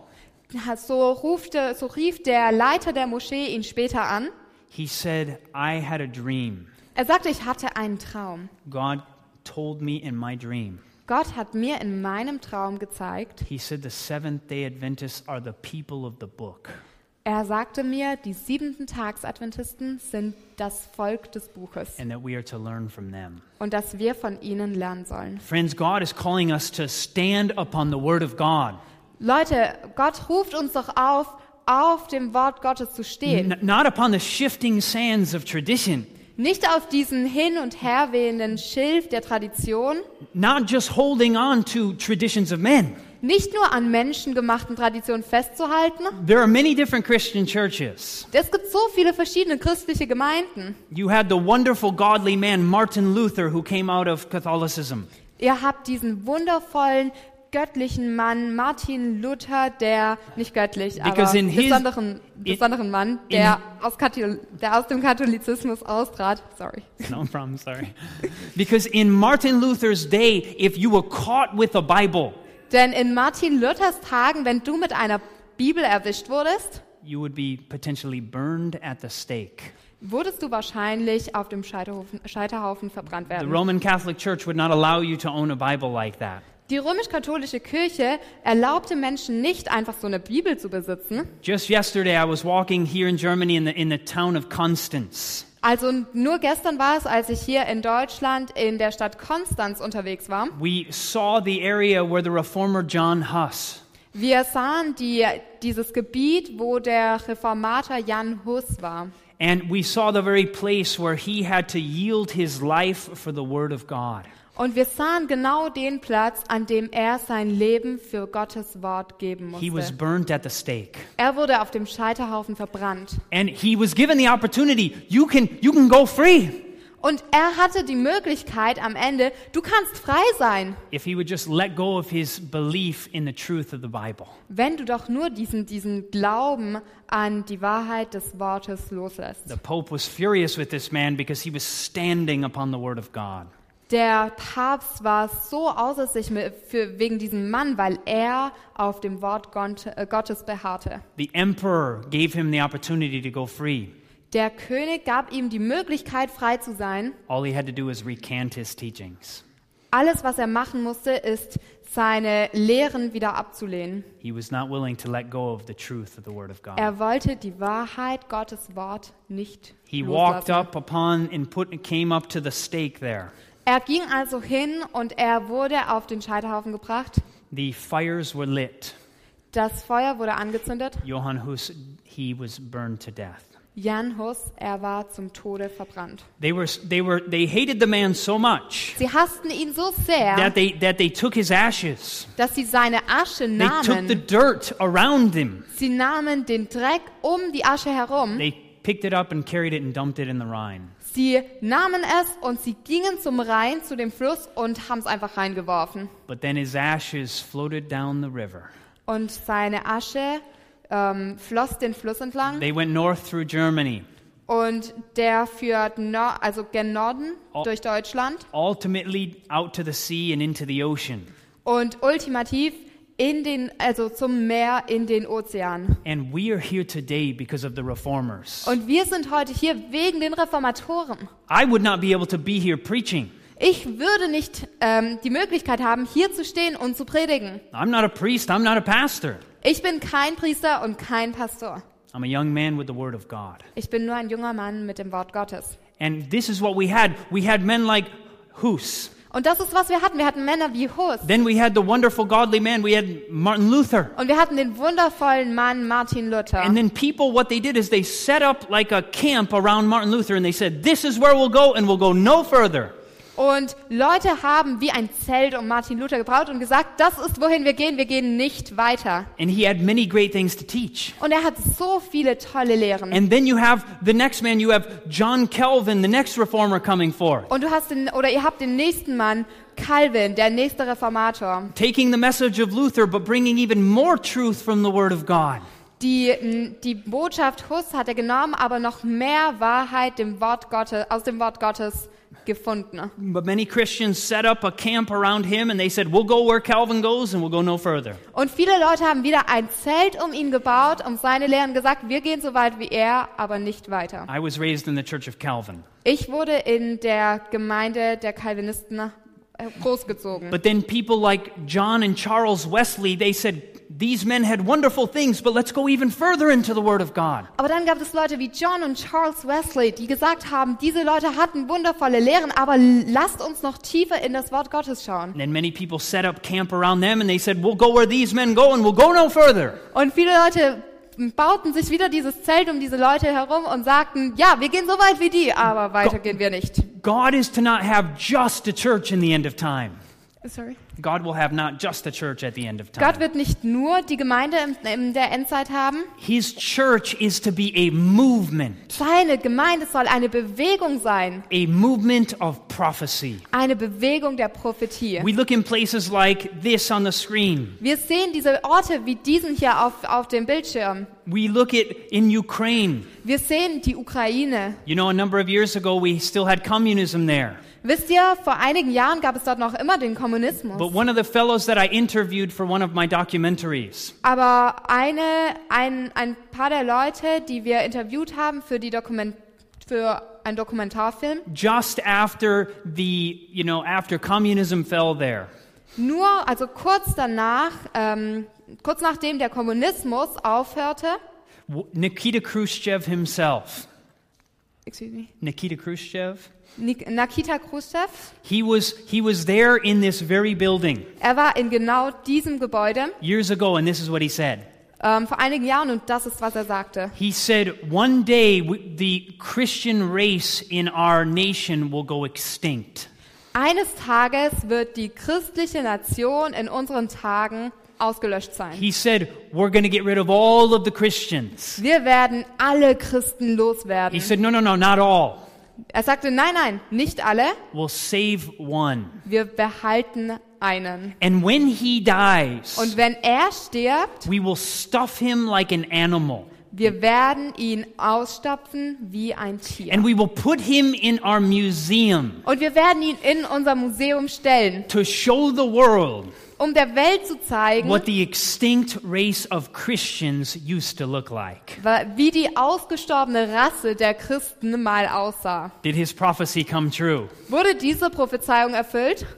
so, rufte, so rief der Leiter der Moschee ihn später an. He said, I had a dream. Er sagte, ich hatte einen Traum. God told me in my dream. Gott hat mir in meinem Traum gezeigt, He said the Seventh-day Adventists are the people of the book. er sagte mir, die siebenten Tags-Adventisten sind das Volk des Buches And that we are to learn from them. und dass wir von ihnen lernen sollen. Friends, God is calling us to stand upon the Word of God. Leute, Gott ruft uns doch auf, auf dem Wort Gottes zu stehen. N- not upon the shifting sands of tradition. Nicht auf diesen hin und her wehenden Schilf der Tradition, Not just holding on to traditions of men. nicht nur an menschengemachten Traditionen festzuhalten. There are many different Christian churches. Es gibt so viele verschiedene christliche Gemeinden. You had the wonderful godly man Martin Luther who came out of Catholicism. Ihr habt diesen wundervollen, göttlichen Mann Martin Luther, der, nicht göttlich, Because aber in his- besonderen, in- besonderen Mann, der aus, Kathol- der aus dem Katholizismus austrat. Sorry. No problem, sorry. Because in Martin Luther's day, if you were caught with a Bible, Denn in Martin Luthers Tagen, wenn du mit einer Bibel erwischt wurdest, you would be potentially burned at the stake. wurdest du wahrscheinlich auf dem Scheiterhaufen, Scheiterhaufen verbrannt The werden. Roman Catholic Church would not allow you to own a Bible like that. Die römisch-katholische Kirche erlaubte Menschen nicht, einfach so eine Bibel zu besitzen. Just yesterday, I was walking here in Germany in the, in the town of Constance. Also nur gestern war es, als ich hier in Deutschland in der Stadt Konstanz unterwegs war. We saw the area where the reformer John Huss Wir sahen die, dieses Gebiet, wo der Reformator Jan Hus war. And we saw the very place where he had to yield his life for the Word of God. Und wir sahen genau den Platz, an dem er sein Leben für Gottes Wort geben He was musste. burnt at the stake. Er wurde auf dem Scheiterhaufen verbrannt. And he was given the opportunity, you can, you can go free. Und er hatte die Möglichkeit am Ende, du kannst frei sein, If he would just let go of his belief in the truth of the Bible. wenn du doch nur diesen, diesen Glauben an die Wahrheit des Wortes loslässt. The Pope was furious with this man because he was standing upon the Word of God. Der Papst war so außer sich mit- für, wegen diesem Mann, weil er auf dem Wort Gott, äh, Gottes beharrte. The emperor gave him the opportunity to go free. Der König gab ihm die Möglichkeit, frei zu sein. All he had to do was recant his teachings. alles, was er machen musste, ist, seine Lehren wieder abzulehnen. He was not willing to let go of the truth of the Word of God. Er wollte die Wahrheit, Gottes Wort, nicht He walked loslassen. up upon and put came up to the stake there. Er ging also hin und er wurde auf den Scheiterhaufen gebracht. The fires were lit. Das Feuer wurde angezündet. Johann Hus, he was burned to death. Jan Hus, er war zum Tode verbrannt. They were they were they hated the man so much Sie hassten ihn so sehr, that they that they took his ashes. dass sie seine Asche They took the nahmen. dirt around him. Sie nahmen den Dreck um die Asche herum. They picked it up and carried it and dumped it in the Rhine. Sie nahmen es und sie gingen zum Rhein, zu dem Fluss und haben es einfach reingeworfen. But then his ashes floated down the river. Und seine Asche ähm, floss den Fluss entlang. They went north through Germany. Und der führt no- also gen Norden Oh. durch Deutschland Ultimately out to the sea and into the ocean. und ultimativ in den, also zum Meer, in den Ozean. And we are here today because of the reformers. Und wir sind heute hier wegen den Reformatoren. I would not be able to be here preaching. Ich würde nicht ähm, die Möglichkeit haben, hier zu stehen und zu predigen. I'm not a priest, I'm not a pastor. Ich bin kein Priester und kein Pastor. I'm a young man with the Word of God. Ich bin nur ein junger Mann mit dem Wort Gottes. And this is what we had. We had men like Hus. Und das ist, was wir hatten. Wir hatten Männer wie Hus. Then we had the wonderful godly man. We had Martin Luther. Und wir hatten den wundervollen Mann Martin Luther. And then people, what they did is they set up like a camp around Martin Luther and they said, this is where we'll go and we'll go no further. Und Leute haben wie ein Zelt um Martin Luther gebaut und gesagt, das ist, wohin wir gehen, wir gehen nicht weiter. And he had many great things to teach. Und er hat so viele tolle Lehren. And then you have the next man, you have John Calvin, the next reformer coming forth. Und du hast den, oder ihr habt den nächsten Mann, Calvin, der nächste Reformator, Taking the message of Luther, but bringing even more truth from the Word of God. die, die Botschaft Hus hat er genommen, aber noch mehr Wahrheit dem Wort Gottes, aus dem Wort Gottes gefunden. But many Christians set up a camp around him and they said, we'll go where Calvin goes and we'll go no further. Und viele Leute haben wieder ein Zelt um ihn gebaut, um seine Lehren gesagt, wir gehen so weit wie er, aber nicht weiter. I was raised in the Church of Calvin. Ich wurde in der Gemeinde der Calvinisten äh, großgezogen. But then people like John and Charles Wesley, they said, these men had wonderful things, but let's go even further into the Word of God. Aber dann gab es Leute wie John und Charles Wesley, die gesagt haben, diese Leute hatten wundervolle Lehren, aber lasst uns noch tiefer in das Wort Gottes schauen. And then many people set up camp around them and they said, we'll go where these men go and we'll go no further. Und viele Leute bauten sich wieder dieses Zelt um diese Leute herum und sagten, ja, wir gehen so weit wie die, aber weiter gehen wir nicht. God is to not have just a church in the end of time. Sorry. God will have not just a church at the end of time. Gott wird nicht nur die Gemeinde in, in der Endzeit haben. His church is to be a movement, Seine Gemeinde soll eine Bewegung sein. a movement of prophecy. Eine Bewegung der Prophetie. We look in places like this on the screen. Wir sehen diese Orte wie diesen hier auf, auf dem Bildschirm. We look at in Ukraine. Wir sehen die Ukraine. You know, a number of years ago, we still had communism there. Wisst ihr, vor einigen Jahren gab es dort noch immer den Kommunismus. But one of the fellows that I interviewed for one of my documentaries, Aber eine, ein, ein paar der Leute, die wir interviewt haben für, die Dokument, für einen Dokumentarfilm, just after the, you know, after communism fell there, nur, also kurz danach, ähm, kurz nachdem der Kommunismus aufhörte, w- Nikita Khrushchev himself, excuse me, Nikita Khrushchev, Nik- Nikita Khrushchev, he was he was there in this very building er war in genau diesem Gebäude years ago, and this is what he said. ähm, vor einigen Jahren und das ist, was er sagte. He said, one day w- the Christian race in our nation will go extinct. Eines Tages wird die christliche Nation in unseren Tagen ausgelöscht sein. He said, we're going to get rid of all of the Christians. Wir werden alle Christen He loswerden. said, no, no, no, not all. Er sagte, nein, nein, nicht alle. We'll save one. Wir behalten einen. And when he dies, Und wenn er stirbt, we will stuff him like an animal. wir werden ihn ausstopfen wie ein Tier. And we will put him in our museum Und wir werden ihn in unser Museum stellen, to show the world um der Welt zu zeigen, what the extinct race of Christians used to look like. wie die ausgestorbene Rasse der Christen mal aussah. Did his prophecy come true? Wurde diese Prophezeiung erfüllt?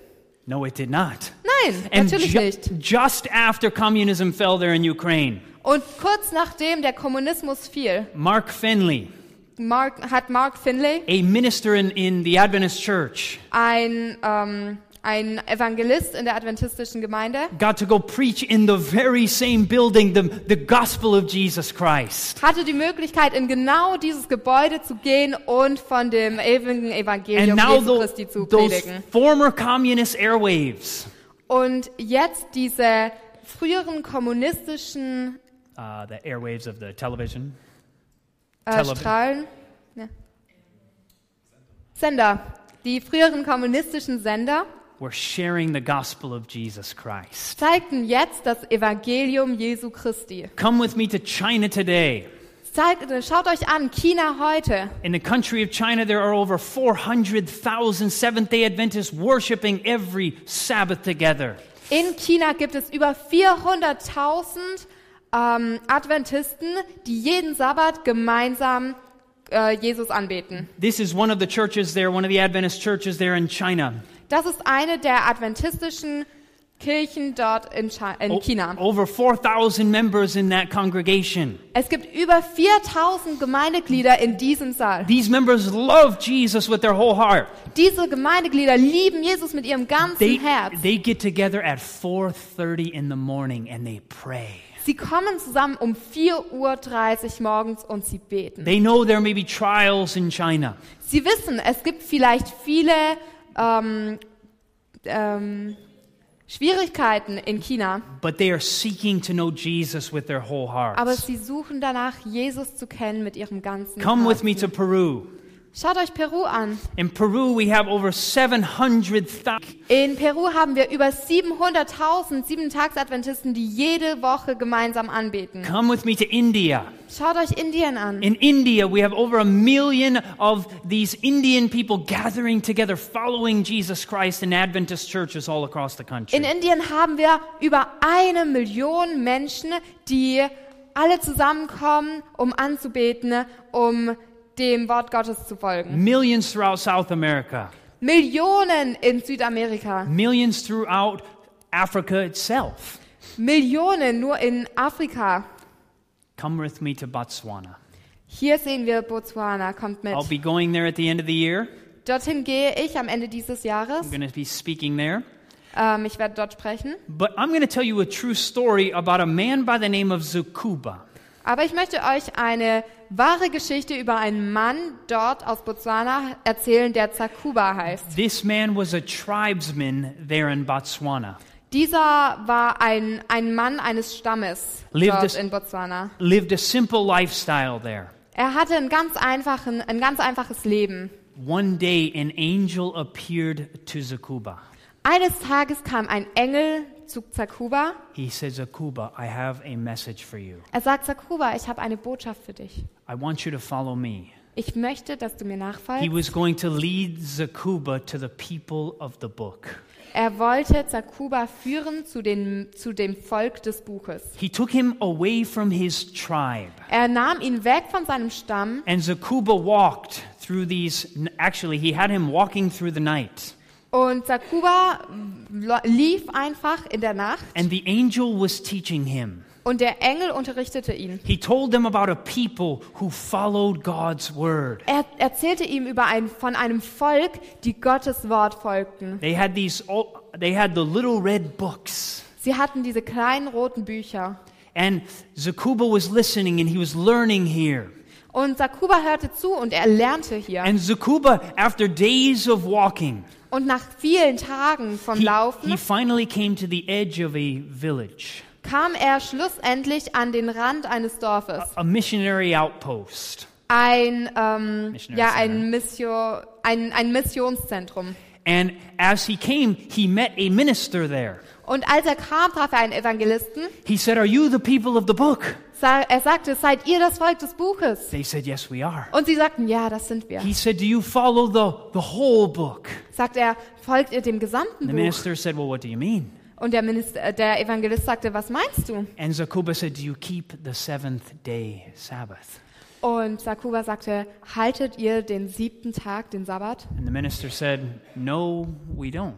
No, it did not. Nein, And natürlich ju- nicht. just after communism fell there in Ukraine, Und kurz nachdem der Kommunismus fiel, Mark Finley, Mark, hat Mark Finley, a minister in, in the Adventist church, ein, ähm, ein Evangelist in der adventistischen Gemeinde, got to go preach in the very same building the, the gospel of Jesus Christ. hatte die Möglichkeit, in genau dieses Gebäude zu gehen und von dem ewigen And Evangelium now Jesu tho- Christi zu those predigen. former communist airwaves, Und jetzt diese früheren kommunistischen uh, the airwaves of the television, äh, Television. Strahlen, ja. Sender, die früheren kommunistischen Sender, were sharing the gospel of Jesus Christ. zeigten jetzt das Evangelium Jesu Christi. Come with me to China today. Zeigt, schaut euch an, China heute. In the country of China, there are over four hundred thousand Seventh-day Adventists worshiping every Sabbath together. In China gibt es über vierhunderttausend ähm, Adventisten, die jeden Sabbat gemeinsam äh, Jesus anbeten. This is one of the churches there, one of the Adventist churches there in China. Das ist eine der adventistischen Kirchen dort in, Chi- in O- China. over four thousand members in that congregation. Es gibt über viertausend Gemeindeglieder in diesem Saal. These members love Jesus with their whole heart. Diese Gemeindeglieder lieben Jesus mit ihrem ganzen They, Herz. they get together at four thirty in the morning and they pray. Sie kommen zusammen um vier Uhr dreißig morgens und sie beten. They know there may be trials in China. Sie wissen, es gibt vielleicht viele ähm, ähm, Schwierigkeiten in China, But they are seeking to know Jesus with their whole aber hearts. sie suchen danach, Jesus zu kennen mit ihrem ganzen Come with me to Herzen. Peru. Schaut euch Peru an. In Peru, we have over seven hundred thousand. In Peru haben wir über siebenhunderttausend Sieben-Tags-Adventisten, die jede Woche gemeinsam anbeten. Come with me to India. Schaut euch Indien an. In India, we have over a million of these Indian people gathering together, following Jesus Christ in Adventist churches all across the country. In Indien haben wir über eine Million Menschen, die alle zusammenkommen, um anzubeten, um dem Wort Gottes zu folgen. Millions throughout South America. Millionen in Südamerika. Millions throughout Africa itself. Millionen nur in Afrika. Come with me to Botswana. Hier sehen wir Botswana, kommt mit. I'll be going there at the end of the year. Dorthin gehe ich am Ende dieses Jahres. I'm going to be speaking there. Ähm, ich werde dort sprechen. But I'm going to tell you a true story about a man by the name of Zakuba. Aber ich möchte euch eine wahre Geschichte über einen Mann dort aus Botswana erzählen, der Zakuba heißt. This man was a tribesman there in Botswana. Dieser war ein, ein Mann eines Stammes Lived dort as- in Botswana. Lived a simple lifestyle there. Er hatte ein ganz, einfachen, ein ganz einfaches Leben. One day an angel appeared to Zakuba. Eines Tages kam ein Engel zu Zakuba. He said, Zakuba, I have a message for you. Er sagt, Zakuba, ich habe eine Botschaft für dich. I want you to follow me. Ich möchte, dass du mir He nachfolgst. was going to lead Zakuba to the people of the book. Er wollte Zakuba führen zu, den, zu dem Volk des Buches. He took him away from his tribe. Er nahm ihn weg von seinem Stamm. And Zakuba walked through these, actually, he had him walking through the night. Und Zakuba lo- lief einfach in der Nacht And the angel was teaching him. und der Engel unterrichtete ihn. He told them about a people who followed God's word. Er erzählte ihm über ein, von einem Volk, die Gottes Wort folgten. They had these, oh, they had the little red books. Sie hatten diese kleinen roten Bücher. And Zakuba was listening and he was learning here. Und Zakuba hörte zu und er lernte hier. And Zakuba, after days of walking, Und nach vielen Tagen vom he, Laufen he finally came to the edge of a village, kam er schlussendlich an den Rand eines Dorfes. a missionary outpost. Ein, ähm, Missionary ja, Center. ein, Mission, ein, ein Missionszentrum. And as he came, he met a minister there. Und als er kam, traf er einen Evangelisten. He said, "Are you the people of the book?" Sa- Er sagte, seid ihr das Volk des Buches? They said, "Yes, we are." Und sie sagten, ja, das sind wir. He said, "Do you follow the, the whole book?" Sagt er, folgt ihr dem gesamten The Buch? minister said, "Well, what do you mean?" Und der, Minister, äh, der Evangelist sagte, was meinst du? And Zakuba said, "Do you keep the seventh day Sabbath?" Und Zakuba sagte, haltet ihr den siebten Tag, den Sabbat? And the minister said, "No, we don't."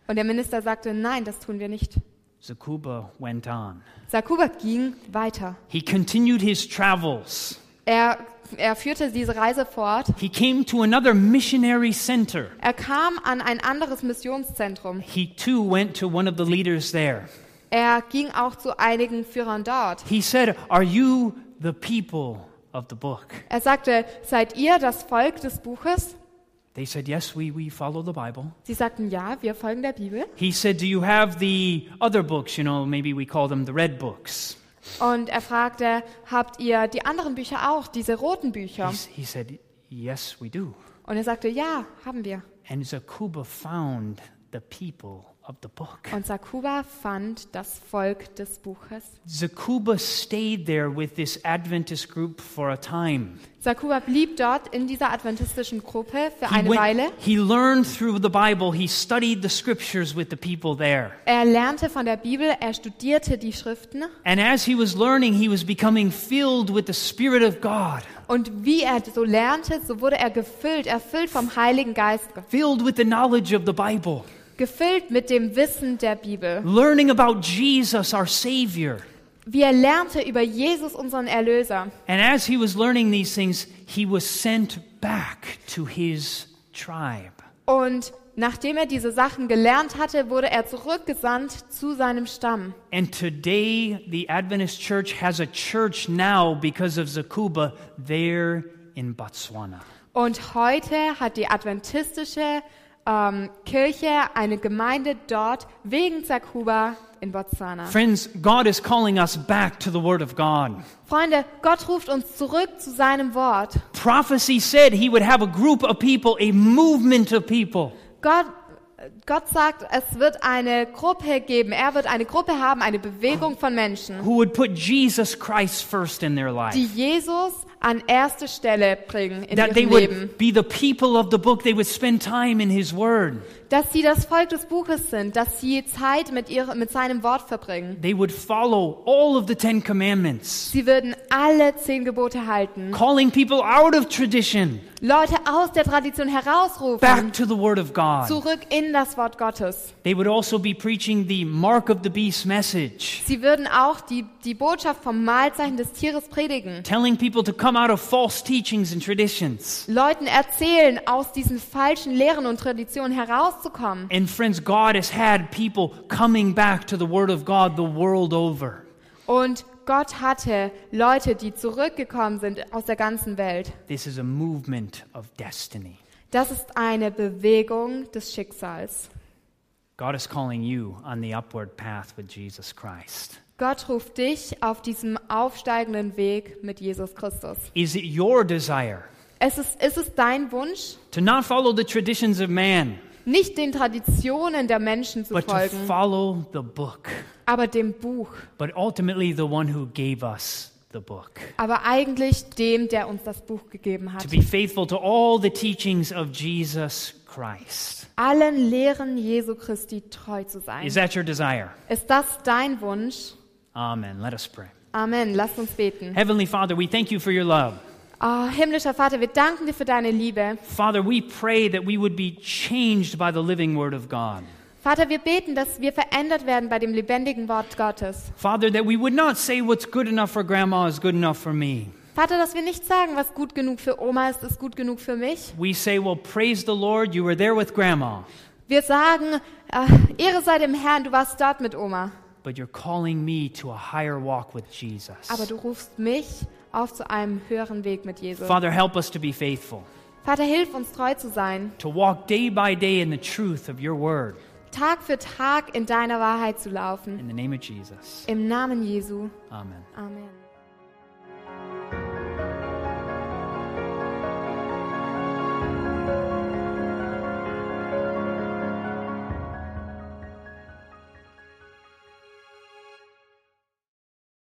Und der Minister sagte, nein, das tun wir nicht. Zakuba went on. Zakuba ging weiter. He continued his travels. Er, er führte diese Reise fort. He came to another missionary center. Er kam an ein anderes Missionszentrum. He too went to one of the leaders there. Er ging auch zu einigen Führern dort. He said, "Are you the people of the book?" Er sagte, seid ihr das Volk des Buches? They said, "Yes, we, we follow the Bible." Sie sagten, ja, wir folgen der Bibel. He said, "Do you have the other books? You know, maybe we call them the red books." Und er fragte, habt ihr die anderen Bücher auch, diese roten Bücher? He, he said, "Yes, we do." Und er sagte, ja, haben wir. And Zakuba found the people of the book. Und Zakuba fand das Volk des Buches. Zakuba stayed there with this Adventist group for a time. Zakuba blieb dort in dieser adventistischen Gruppe für He, eine went- Weile. he learned through the Bible. He studied the scriptures with the people there. Er lernte von der Bibel, er studierte die Schriften. And as he was learning, he was becoming filled with the Spirit of God, Und wie er so lernte, so wurde er gefüllt, erfüllt vom Heiligen Geist. filled with the knowledge of the Bible, Gefüllt mit dem Wissen der Bibel. learning about Jesus, our Savior. Wie er lernte über Jesus, unseren Erlöser. And as he was learning these things, he was sent back to his tribe. Und nachdem er diese Sachen gelernt hatte, wurde er zurückgesandt zu seinem Stamm. And today, the Adventist Church has a church now because of Zakuba there in Botswana. Und heute hat die adventistische ähm, Kirche eine Gemeinde dort wegen Zakuba in Botswana. Friends, God is calling us back to the Word of God. Freunde, Gott ruft uns zurück zu seinem Wort. Prophecy said he would have a group of people, a movement of people. Gott, Gott sagt, es wird eine Gruppe geben. Er wird eine Gruppe haben, eine Bewegung von Menschen, Who would put Jesus Christ first in their life. die Jesus an erste Stelle bringen in That they ihrem Leben. would be the people of the book. They would spend time in His Word. Dass sie das Volk des Buches sind, dass sie Zeit mit, ihre, mit seinem Wort verbringen. They would follow all of the Ten Commandments, Sie würden alle zehn Gebote halten. calling people out of tradition Leute aus der Tradition herausrufen, back to the Word of God. zurück in das Wort Gottes. They would also be preaching the mark of the beast message, Sie würden auch die, die Botschaft vom Mahlzeichen des Tieres predigen. telling people to come out of false teachings and traditions. Leuten erzählen, aus diesen falschen Lehren und Traditionen herauszukommen. And friends, God has had people coming back to the Word of God the world over. Und Gott hatte Leute, die zurückgekommen sind aus der ganzen Welt. This is a movement of destiny. Das ist eine Bewegung des Schicksals. God is calling you on the upward path with Jesus Christ. Gott ruft dich auf diesem aufsteigenden Weg mit Jesus Christus. Is it your desire Es ist, ist es dein Wunsch, to not follow the traditions of man, nicht den Traditionen der Menschen zu but to folgen, follow the book, aber dem Buch, but ultimately the one who gave us the book? aber eigentlich dem, der uns das Buch gegeben hat. To be faithful to all the teachings of Jesus Christ. Allen Lehren Jesu Christi treu zu sein. Is that your desire? Ist das dein Wunsch? Amen. Let us pray. Amen. Lasst uns beten. Heavenly Father, we thank you for your love. Oh, himmlischer Vater, wir danken dir für deine Liebe. Father, we pray that we would be changed by the living Word of God. Vater, wir beten, dass wir verändert werden bei dem lebendigen Wort Gottes. Father, that we would not say what's good enough for grandma is good enough for me. Vater, dass wir nicht sagen, was gut genug für Oma ist, ist gut genug für mich. We say, well, praise the Lord, you were there with grandma, Wir sagen, äh, Ehre sei dem Herrn, du warst dort mit Oma. but you're calling me to a higher walk with Jesus. Aber du rufst mich auf zu einem höheren Weg mit Jesus. Father, help us to be faithful, Vater, hilf uns treu zu sein, to walk day by day in the truth of your word. Tag für Tag in deiner Wahrheit zu laufen. In the name of Jesus. Im Namen Jesu. Amen. Amen.